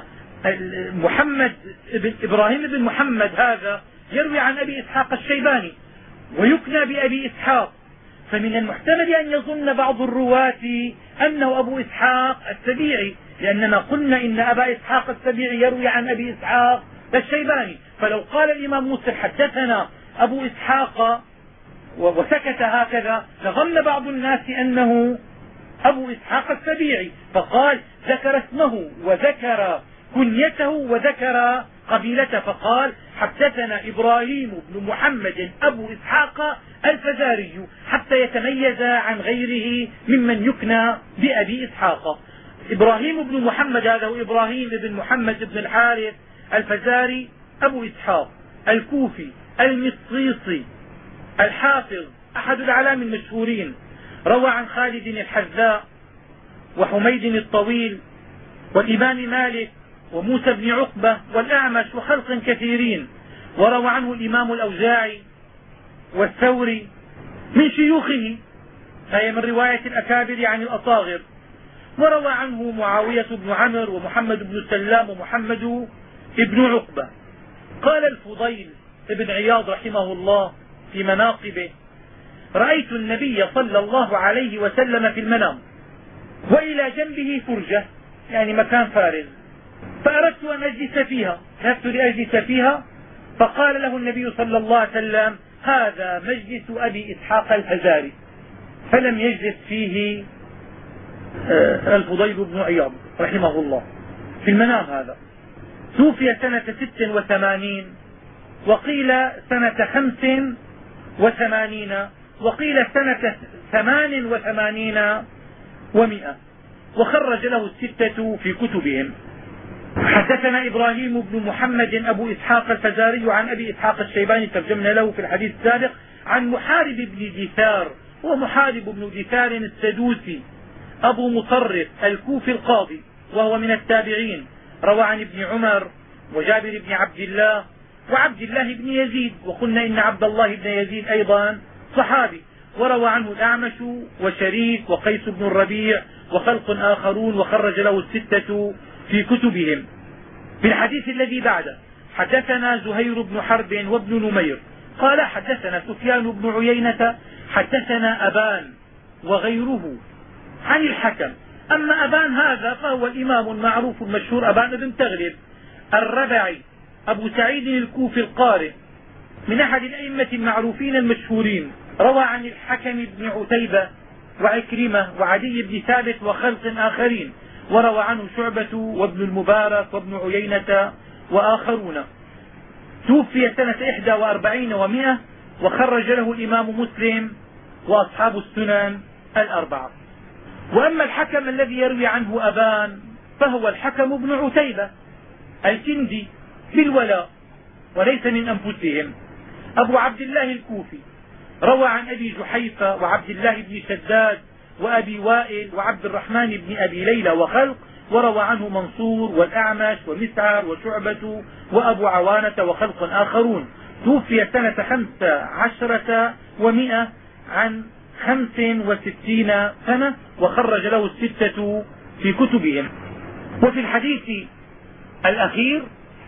إبراهيم بن محمد هذا يروي عن أبي إسحاق الشيباني ويكنى بأبي إسحاق، فمن المحتمل أن يظن بعض الرواة أنه أبو إسحاق السبيعي، لأننا قلنا إن أبا إسحاق السبيعي يروي عن أبي إسحاق الشيباني. فلو قال الإمام مسلم حدثنا أبو إسحاق وسكت هكذا لظن بعض الناس أنه أبو إسحاق السبيعي، فقال ذكر اسمه وذكر كنيته وذكر قبيلته، فقال حدثنا إبراهيم بن محمد أبو إسحاق الفزاري، حتى يتميز عن غيره ممن يكنى بأبي إسحاق. إبراهيم بن محمد هذا هو إبراهيم بن محمد بن الحارث الفزاري أبو إسحاق الكوفي المصيصي الحافظ، أحد الأعلام المشهورين. روى عن خالد الحذاء وحميد الطويل والإمام مالك وموسى بن عقبة والأعمش وخلق كثيرين. وروى عنه الإمام الأوزاعي والثوري من شيوخه، هي من رواية الأكابر عن الأصاغر. وروى عنه معاوية بن عمرو ومحمد بن سلام ومحمد بن عقبة. قال الفضيل بن عياض رحمه الله في مناقبه: رأيت النبي صلى الله عليه وسلم في المنام وإلى جنبه فرجة، يعني مكان فارغ، فأردت أن أجلس فيها، ذهبت لأجلس فيها، فقال له النبي صلى الله عليه وسلم: هذا مجلس أبي إسحاق الفزاري. فلم يجلس فيه الفضيل بن عياض رحمه الله في المنام. هذا توفي سنة 86، وقيل سنة 85، وقيل سنة 88 و100، وخرج له الستة في كتبهم. حدثنا إبراهيم بن محمد أبو إسحاق الفزاري عن أبي إسحاق الشيباني، ترجمنا له في الحديث السابق، عن محارب بن دثار، ومحارب بن دثار السدوسي أبو مطرف الكوفي القاضي، وهو من التابعين، روى عن ابن عمر وجابر بن عبد الله وعبد الله بن يزيد، وقلنا إن عبد الله بن يزيد أيضا صحابي. وروى عنه الأعمش وشريك وقيس بن الربيع وخلق آخرون، وخرج له الستة في كتبهم. في الحديث الذي بعده حدثنا زهير بن حرب وابن نمير قال حدثنا سفيان بن عيينة حدثنا أبان وغيره عن الحكم. أما أبان هذا فهو الإمام المعروف المشهور أبان بن تغلب الربعي أبو سعيد الكوفي القارئ، من أحد الأئمة المعروفين المشهورين، روى عن الحكم بن عتيبة وعكرمة وعدي بن ثابت وخلق آخرين، وروى عنه شعبة وابن المبارك وابن عيينة وآخرون. توفي سنة 41 و100، وخرج له الإمام مسلم وأصحاب السنن الأربعة. وأما الحكم الذي يروي عنه أبان فهو الحكم بن عتيبة الكندي بالولاء، وليس من أنفسهم، أبو عبد الله الكوفي، روى عن أبي جحيفة وعبد الله بن شداد وأبي وائل وعبد الرحمن بن أبي ليلى وخلق، وروى عنه منصور والأعمش ومسعر وشعبة وأبو عوانة وخلق آخرون. توفي سنة 15 و100 عن 65 سنة، وخرج له الستة في كتبهم. وفي الحديث الأخير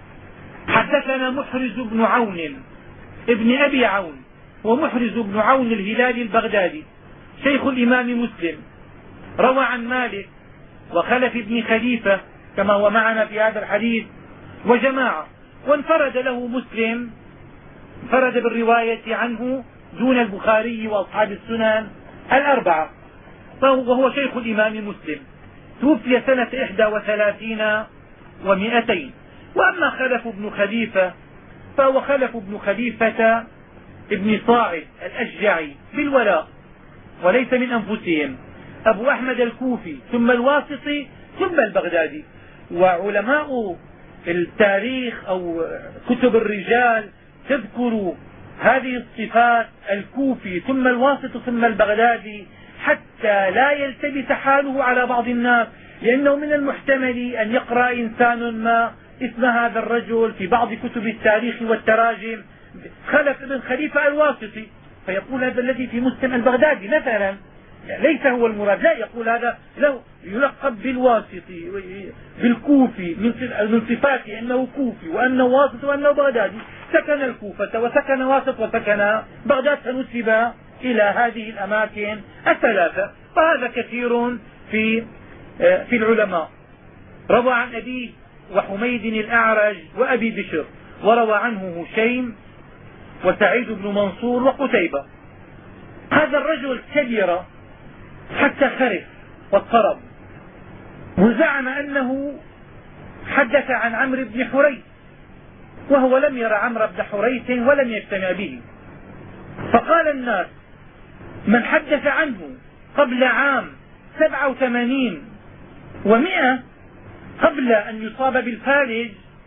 حدثنا محرز بن عون ابن أبي عون، ومحرز بن عون الهلالي البغدادي شيخ الإمام مسلم، روى عن مالك وخلف بن خليفة كما هو معنا في هذا الحديث وجماعة، وانفرد له مسلم، انفرد بالرواية عنه دون البخاري وأصحاب السنن الأربعة، وهو شيخ الإمام مسلم. توفي سنة 31 و200. وأما خلف بن خليفة فهو خلف بن خليفة ابن صاعد الأشجعي بالولاء، وليس من أنفسهم، أبو أحمد الكوفي ثم الواسطي ثم البغدادي. وعلماء التاريخ أو كتب الرجال تذكر هذه الصفات، الكوفي ثم الواسط ثم البغدادي، حتى لا يلتبس حاله على بعض الناس، لأنه من المحتمل أن يقرأ إنسان ما اسم هذا الرجل في بعض كتب التاريخ والتراجم خلف بن خليفة الواسطي، فيقول هذا الذي في مسلم البغدادي مثلا، ليس هو المراد، لا، يقول هذا لو يلقب بالواسطي بالكوفي من صفاته أنه كوفي وأنه واسط وأنه بغدادي، سكن الكوفة وسكن واسط وسكن بغداد، فنسب إلى هذه الأماكن الثلاثة. فهذا كثير في العلماء. روى عن أبيه وحميد الأعرج وأبي بشر، وروى عنه هشيم وسعيد بن منصور وقتيبة. هذا الرجل كبر حتى خرف واضطرب، وزعم أنه حدث عن عمرو بن حريث، وهو لم ير عمرو بن حريث ولم يجتمع به. فقال الناس: من حدث عنه قبل عام 87 و100 قبل أن يصاب بالفالج،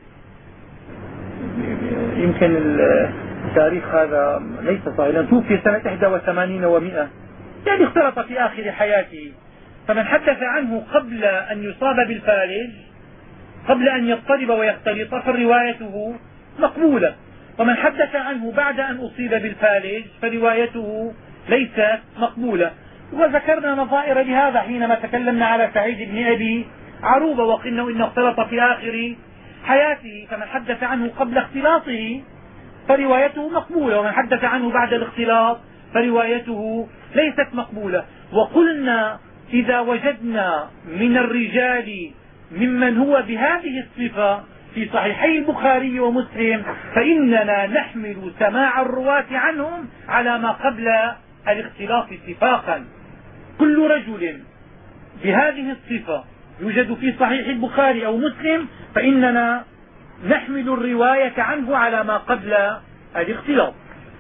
يمكن التاريخ هذا ليس صحيحا، توفي سنة 81 و100، يعني اختلط في آخر حياته. فمن حدث عنه قبل أن يصاب بالفالج، قبل أن يضطرب ويختلط، فروايته مقبولة. ومن حدث عنه بعد أن أصيب بالفالج فروايته ليست مقبولة. وذكرنا نظائر لهذا حينما تكلمنا على سعيد بن أبي عروبة وقلنا إنه اختلط في آخر حياته، فمن حدث عنه قبل اختلاطه فروايته مقبولة، ومن حدث عنه بعد الاختلاط فروايته ليست مقبولة. وقلنا إذا وجدنا من الرجال ممن هو بهذه الصفة في صحيحي البخاري ومسلم فإننا نحمل سماع الرواة عنهم على ما قبل الاختلاط اتفاقا. كل رجل بهذه الصفة يوجد في صحيح البخاري أو مسلم فإننا نحمل الرواية عنه على ما قبل الاختلاط.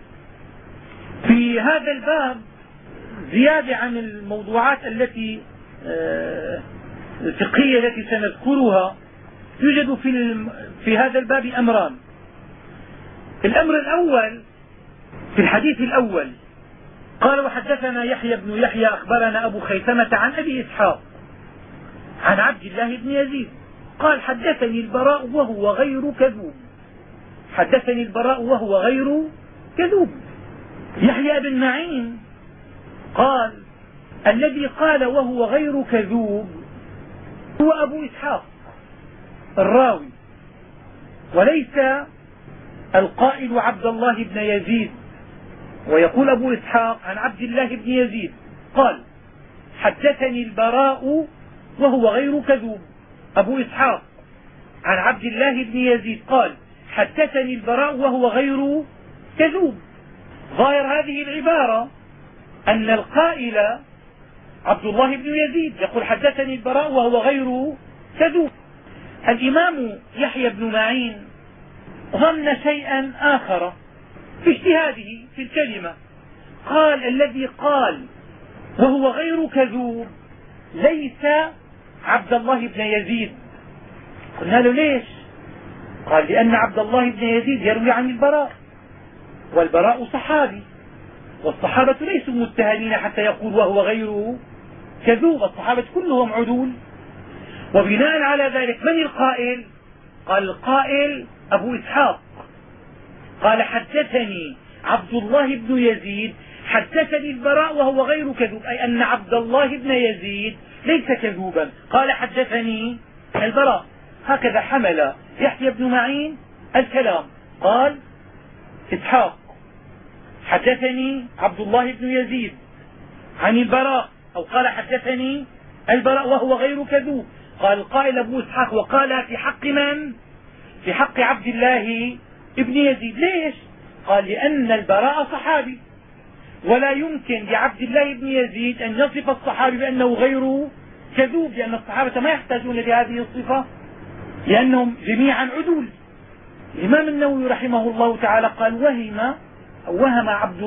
في هذا الباب زيادة عن الموضوعات التي الفقهية التي سنذكرها، يوجد في هذا الباب أمران. الأمر الأول في الحديث الأول قال: وحدثنا يحيى بن يحيى أخبرنا أبو خيثمة عن أبي إسحاق عن عبد الله بن يزيد قال: حدثني البراء وهو غير كذوب. حدثني البراء وهو غير كذوب. يحيى بن معين قال: الذي قال وهو غير كذوب هو أبو إسحاق الراوي، وليس القائل عبد الله بن يزيد. ويقول أبو إسحاق عن عبد الله بن يزيد قال: حدثني البراء وهو غير كذوب. أبو إسحاق عن عبد الله بن يزيد قال: حدثني البراء وهو غير كذوب. ظاهر هذه العبارة أن القائل عبد الله بن يزيد يقول: حدثني البراء وهو غير كذوب. الإمام يحيى بن معين ظن شيئا آخر في اجتهاده في الكلمة، قال: الذي قال وهو غير كذوب ليس عبد الله بن يزيد. قلنا له: ليش؟ قال: لأن عبد الله بن يزيد يروي عن البراء، والبراء صحابي، والصحابة ليسوا متهمين حتى يقول وهو غير كذوب، الصحابة كلهم عدول. وبناء على ذلك من القائل؟ قال القائل أبو إسحاق، قال: حدثني عبد الله بن يزيد حدثني البراء وهو غير كذوب، أي أن عبد الله بن يزيد ليس كذوبا. قال: حدثني البراء. هكذا حمل يحيى بن معين الكلام. قال إسحاق: حدثني عبد الله بن يزيد عن البراء، أو قال: حدثني البراء وهو غير كذوب. قال القائل أبو إسحاق: وقال في حق من؟ في حق عبد الله بن يزيد. ليش؟ قال: لأن البراء صحابي، ولا يمكن لعبد الله بن يزيد أن يصف الصحابي بأنه غير كذوب، لأن الصحابة ما يحتاجون لهذه الصفة لأنهم جميعا عدول. الإمام النووي رحمه الله تعالى قال: وهم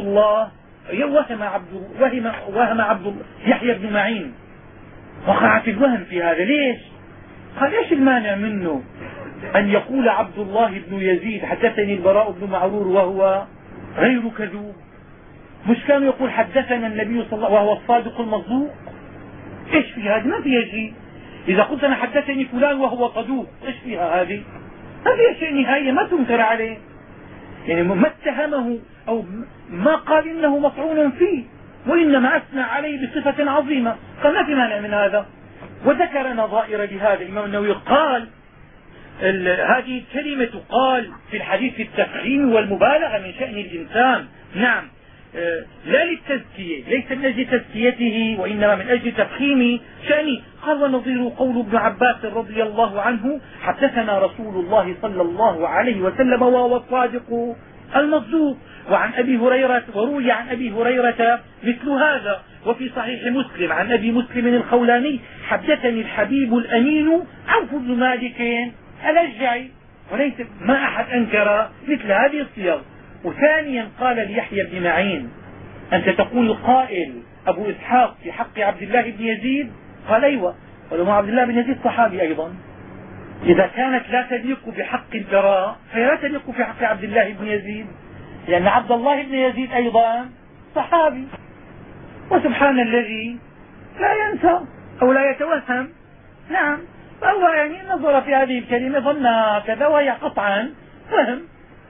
عبد يحيى بن معين، وقع في الوهم في هذا. ليش؟ قال: ايش المانع منه أن يقول عبد الله بن يزيد حدثني البراء بن معرور وهو غير كذوب؟ مش كان يقول حدثنا النبي صلى الله عليه وسلم وهو الصادق المصدوق؟ ايش في هذا؟ ما فيها شيء. إذا قلت أنا حدثني فلان وهو صدوق، ايش فيها هذه؟ ما فيها شيء نهائيا، ما تنكر عليه، يعني ما اتهمه أو ما قال إنه مطعون فيه، وإنما أثنى عليه بصفة عظيمة، قال ما في مانع من هذا. وذكر نظائر لهذا. الإمام النووي قال: هذه الكلمة قال في الحديث التفخيم والمبالغة من شأن الإنسان، نعم، لا للتزكية، ليس من أجل تزكيته، وإنما من أجل تفخيم شأنه. قال: ونظير قول ابن عباس رضي الله عنه: حدثنا رسول الله صلى الله عليه وسلم وهو الصادق المصدوق. وعن أبي هريرة، وروي عن أبي هريرة مثل هذا. وفي صحيح مسلم عن أبي مسلم الخولاني: حدثني الحبيب الأمين عوف بن مالك الأشجعي. وليس ما أحد أنكر مثل هذه الصيغ. وثانيا قال ليحيى بن معين: أنت تقول القائل أبو إسحاق في حق عبد الله بن يزيد؟ قال: أيوة، ولو عبد الله بن يزيد صحابي أيضا. إذا كانت لا تليق بحق البراء فهي لا تليق في حق عبد الله بن يزيد، لأن عبد الله بن يزيد أيضا صحابي. وسبحان الذي لا ينسى أو لا يتوهم. نعم، فهو يعني نظر في هذه الكلمة ظنها كذا، وهي قطعا فهم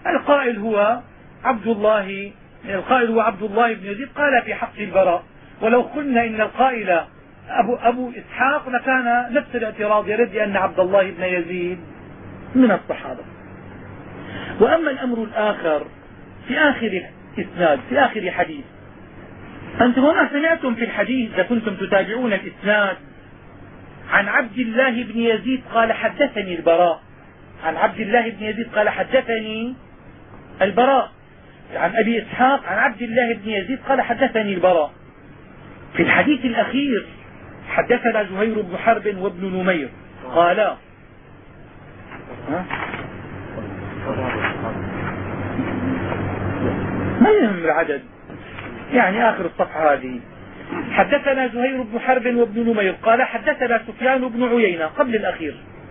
القائل هو عبد الله بن يزيد قال في حق البراء. ولو قلنا إن القائل أبو إسحاق لكان نفس الاعتراض يرد أن عبد الله بن يزيد من الصحابة. وأما الأمر الآخر في آخر إسناد في آخر حديث، أنتم ما سمعتم في الحديث إذا كنتم تتابعون الإسناد عن عبد الله بن يزيد قال حدثني البراء، عن عبد الله بن يزيد قال حدثني البراء، عن أبي إسحاق عن عبد الله بن يزيد قال حدثني البراء. في الحديث الأخير حدثنا زهير بن حرب وابن نمير قالا ما يهم العدد، يعني آخر الصفحة هذه. حدثنا زهير بن حرب وابن نمير قال حدثنا سفيان بن عيينة قبل الأخير.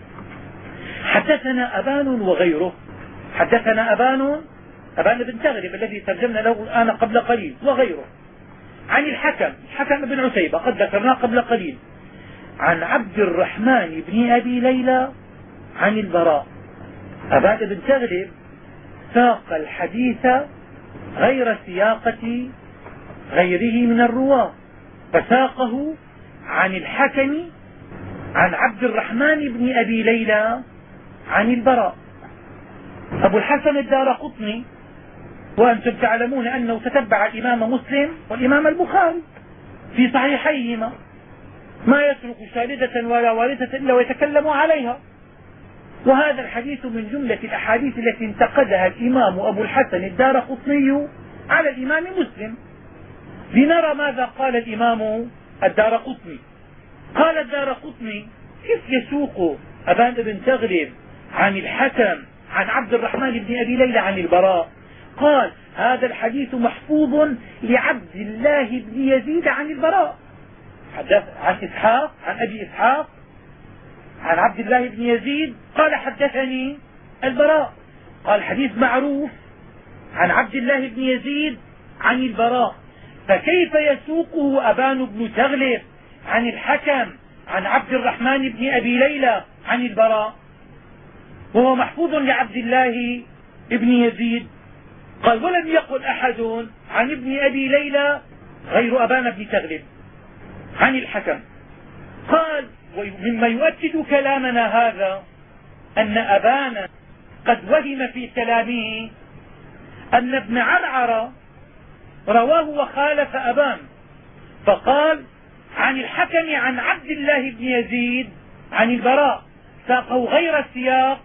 حدثنا أبان وغيره، حدثنا أبان بن تغلب الذي ترجمنا له الآن قبل قليل وغيره، عن الحكم بن عتيبة قد ذكرناه قبل قليل، عن عبد الرحمن بن أبي ليلى عن البراء. أبان بن تغلب ساق الحديث غير سياقة غيره من الرواة، فساقه عن الحكم عن عبد الرحمن بن أبي ليلى عن البراء. أبو الحسن الدارقطني، وأنتم تعلمون أنه تتبع الإمام مسلم والإمام البخاري في صحيحيهما، ما يترك شاردة ولا واردة إلا ويتكلم عليها. وهذا الحديث من جملة الأحاديث التي انتقدها الإمام أبو الحسن الدارقطني على الإمام مسلم. لنرى ماذا قال الإمام الدارقطني. قال الدارقطني: كيف يسوق أبان بن تغلب عن الحكم عن عبد الرحمن بن أبي ليلى عن البراء؟ قال: هذا الحديث محفوظ لعبد الله بن يزيد عن البراء. حدث عن إسحاق عن أبي إسحاق عن عبد الله بن يزيد قال حدثني البراء. قال الحديث معروف عن عبد الله بن يزيد عن البراء، فكيف يسوقه أبان بن تغلب عن الحكم عن عبد الرحمن بن أبي ليلى عن البراء وهو محفوظ لعبد الله بن يزيد؟ قال: ولم يقل أحد عن ابن أبي ليلى غير أبان بن تغلب عن الحكم. قال: ومما يؤكد كلامنا هذا أن أبان قد وهم في كلامه أن ابن عرعر رواه وخالف أبان، فقال: عن الحكم عن عبد الله بن يزيد عن البراء، ساقوا غير سياق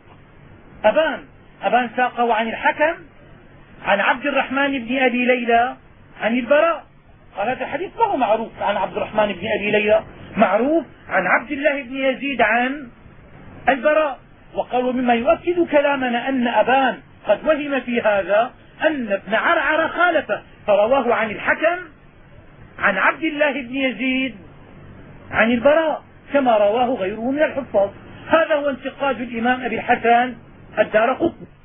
أبان ساقوا عن الحكم عن عبد الرحمن بن أبي ليلى عن البراء. قال: هذا الحديث ما هو معروف عن عبد الرحمن بن أبي ليلى، معروف عن عبد الله بن يزيد عن البراء. وقالوا: مما يؤكد كلامنا أن أبان قد وهم في هذا أن ابن عرعر خالفه فرواه عن الحكم عن عبد الله بن يزيد عن البراء كما رواه غيره من الحفاظ. هذا هو انتقاد الإمام أبي الحسن الدارقطني.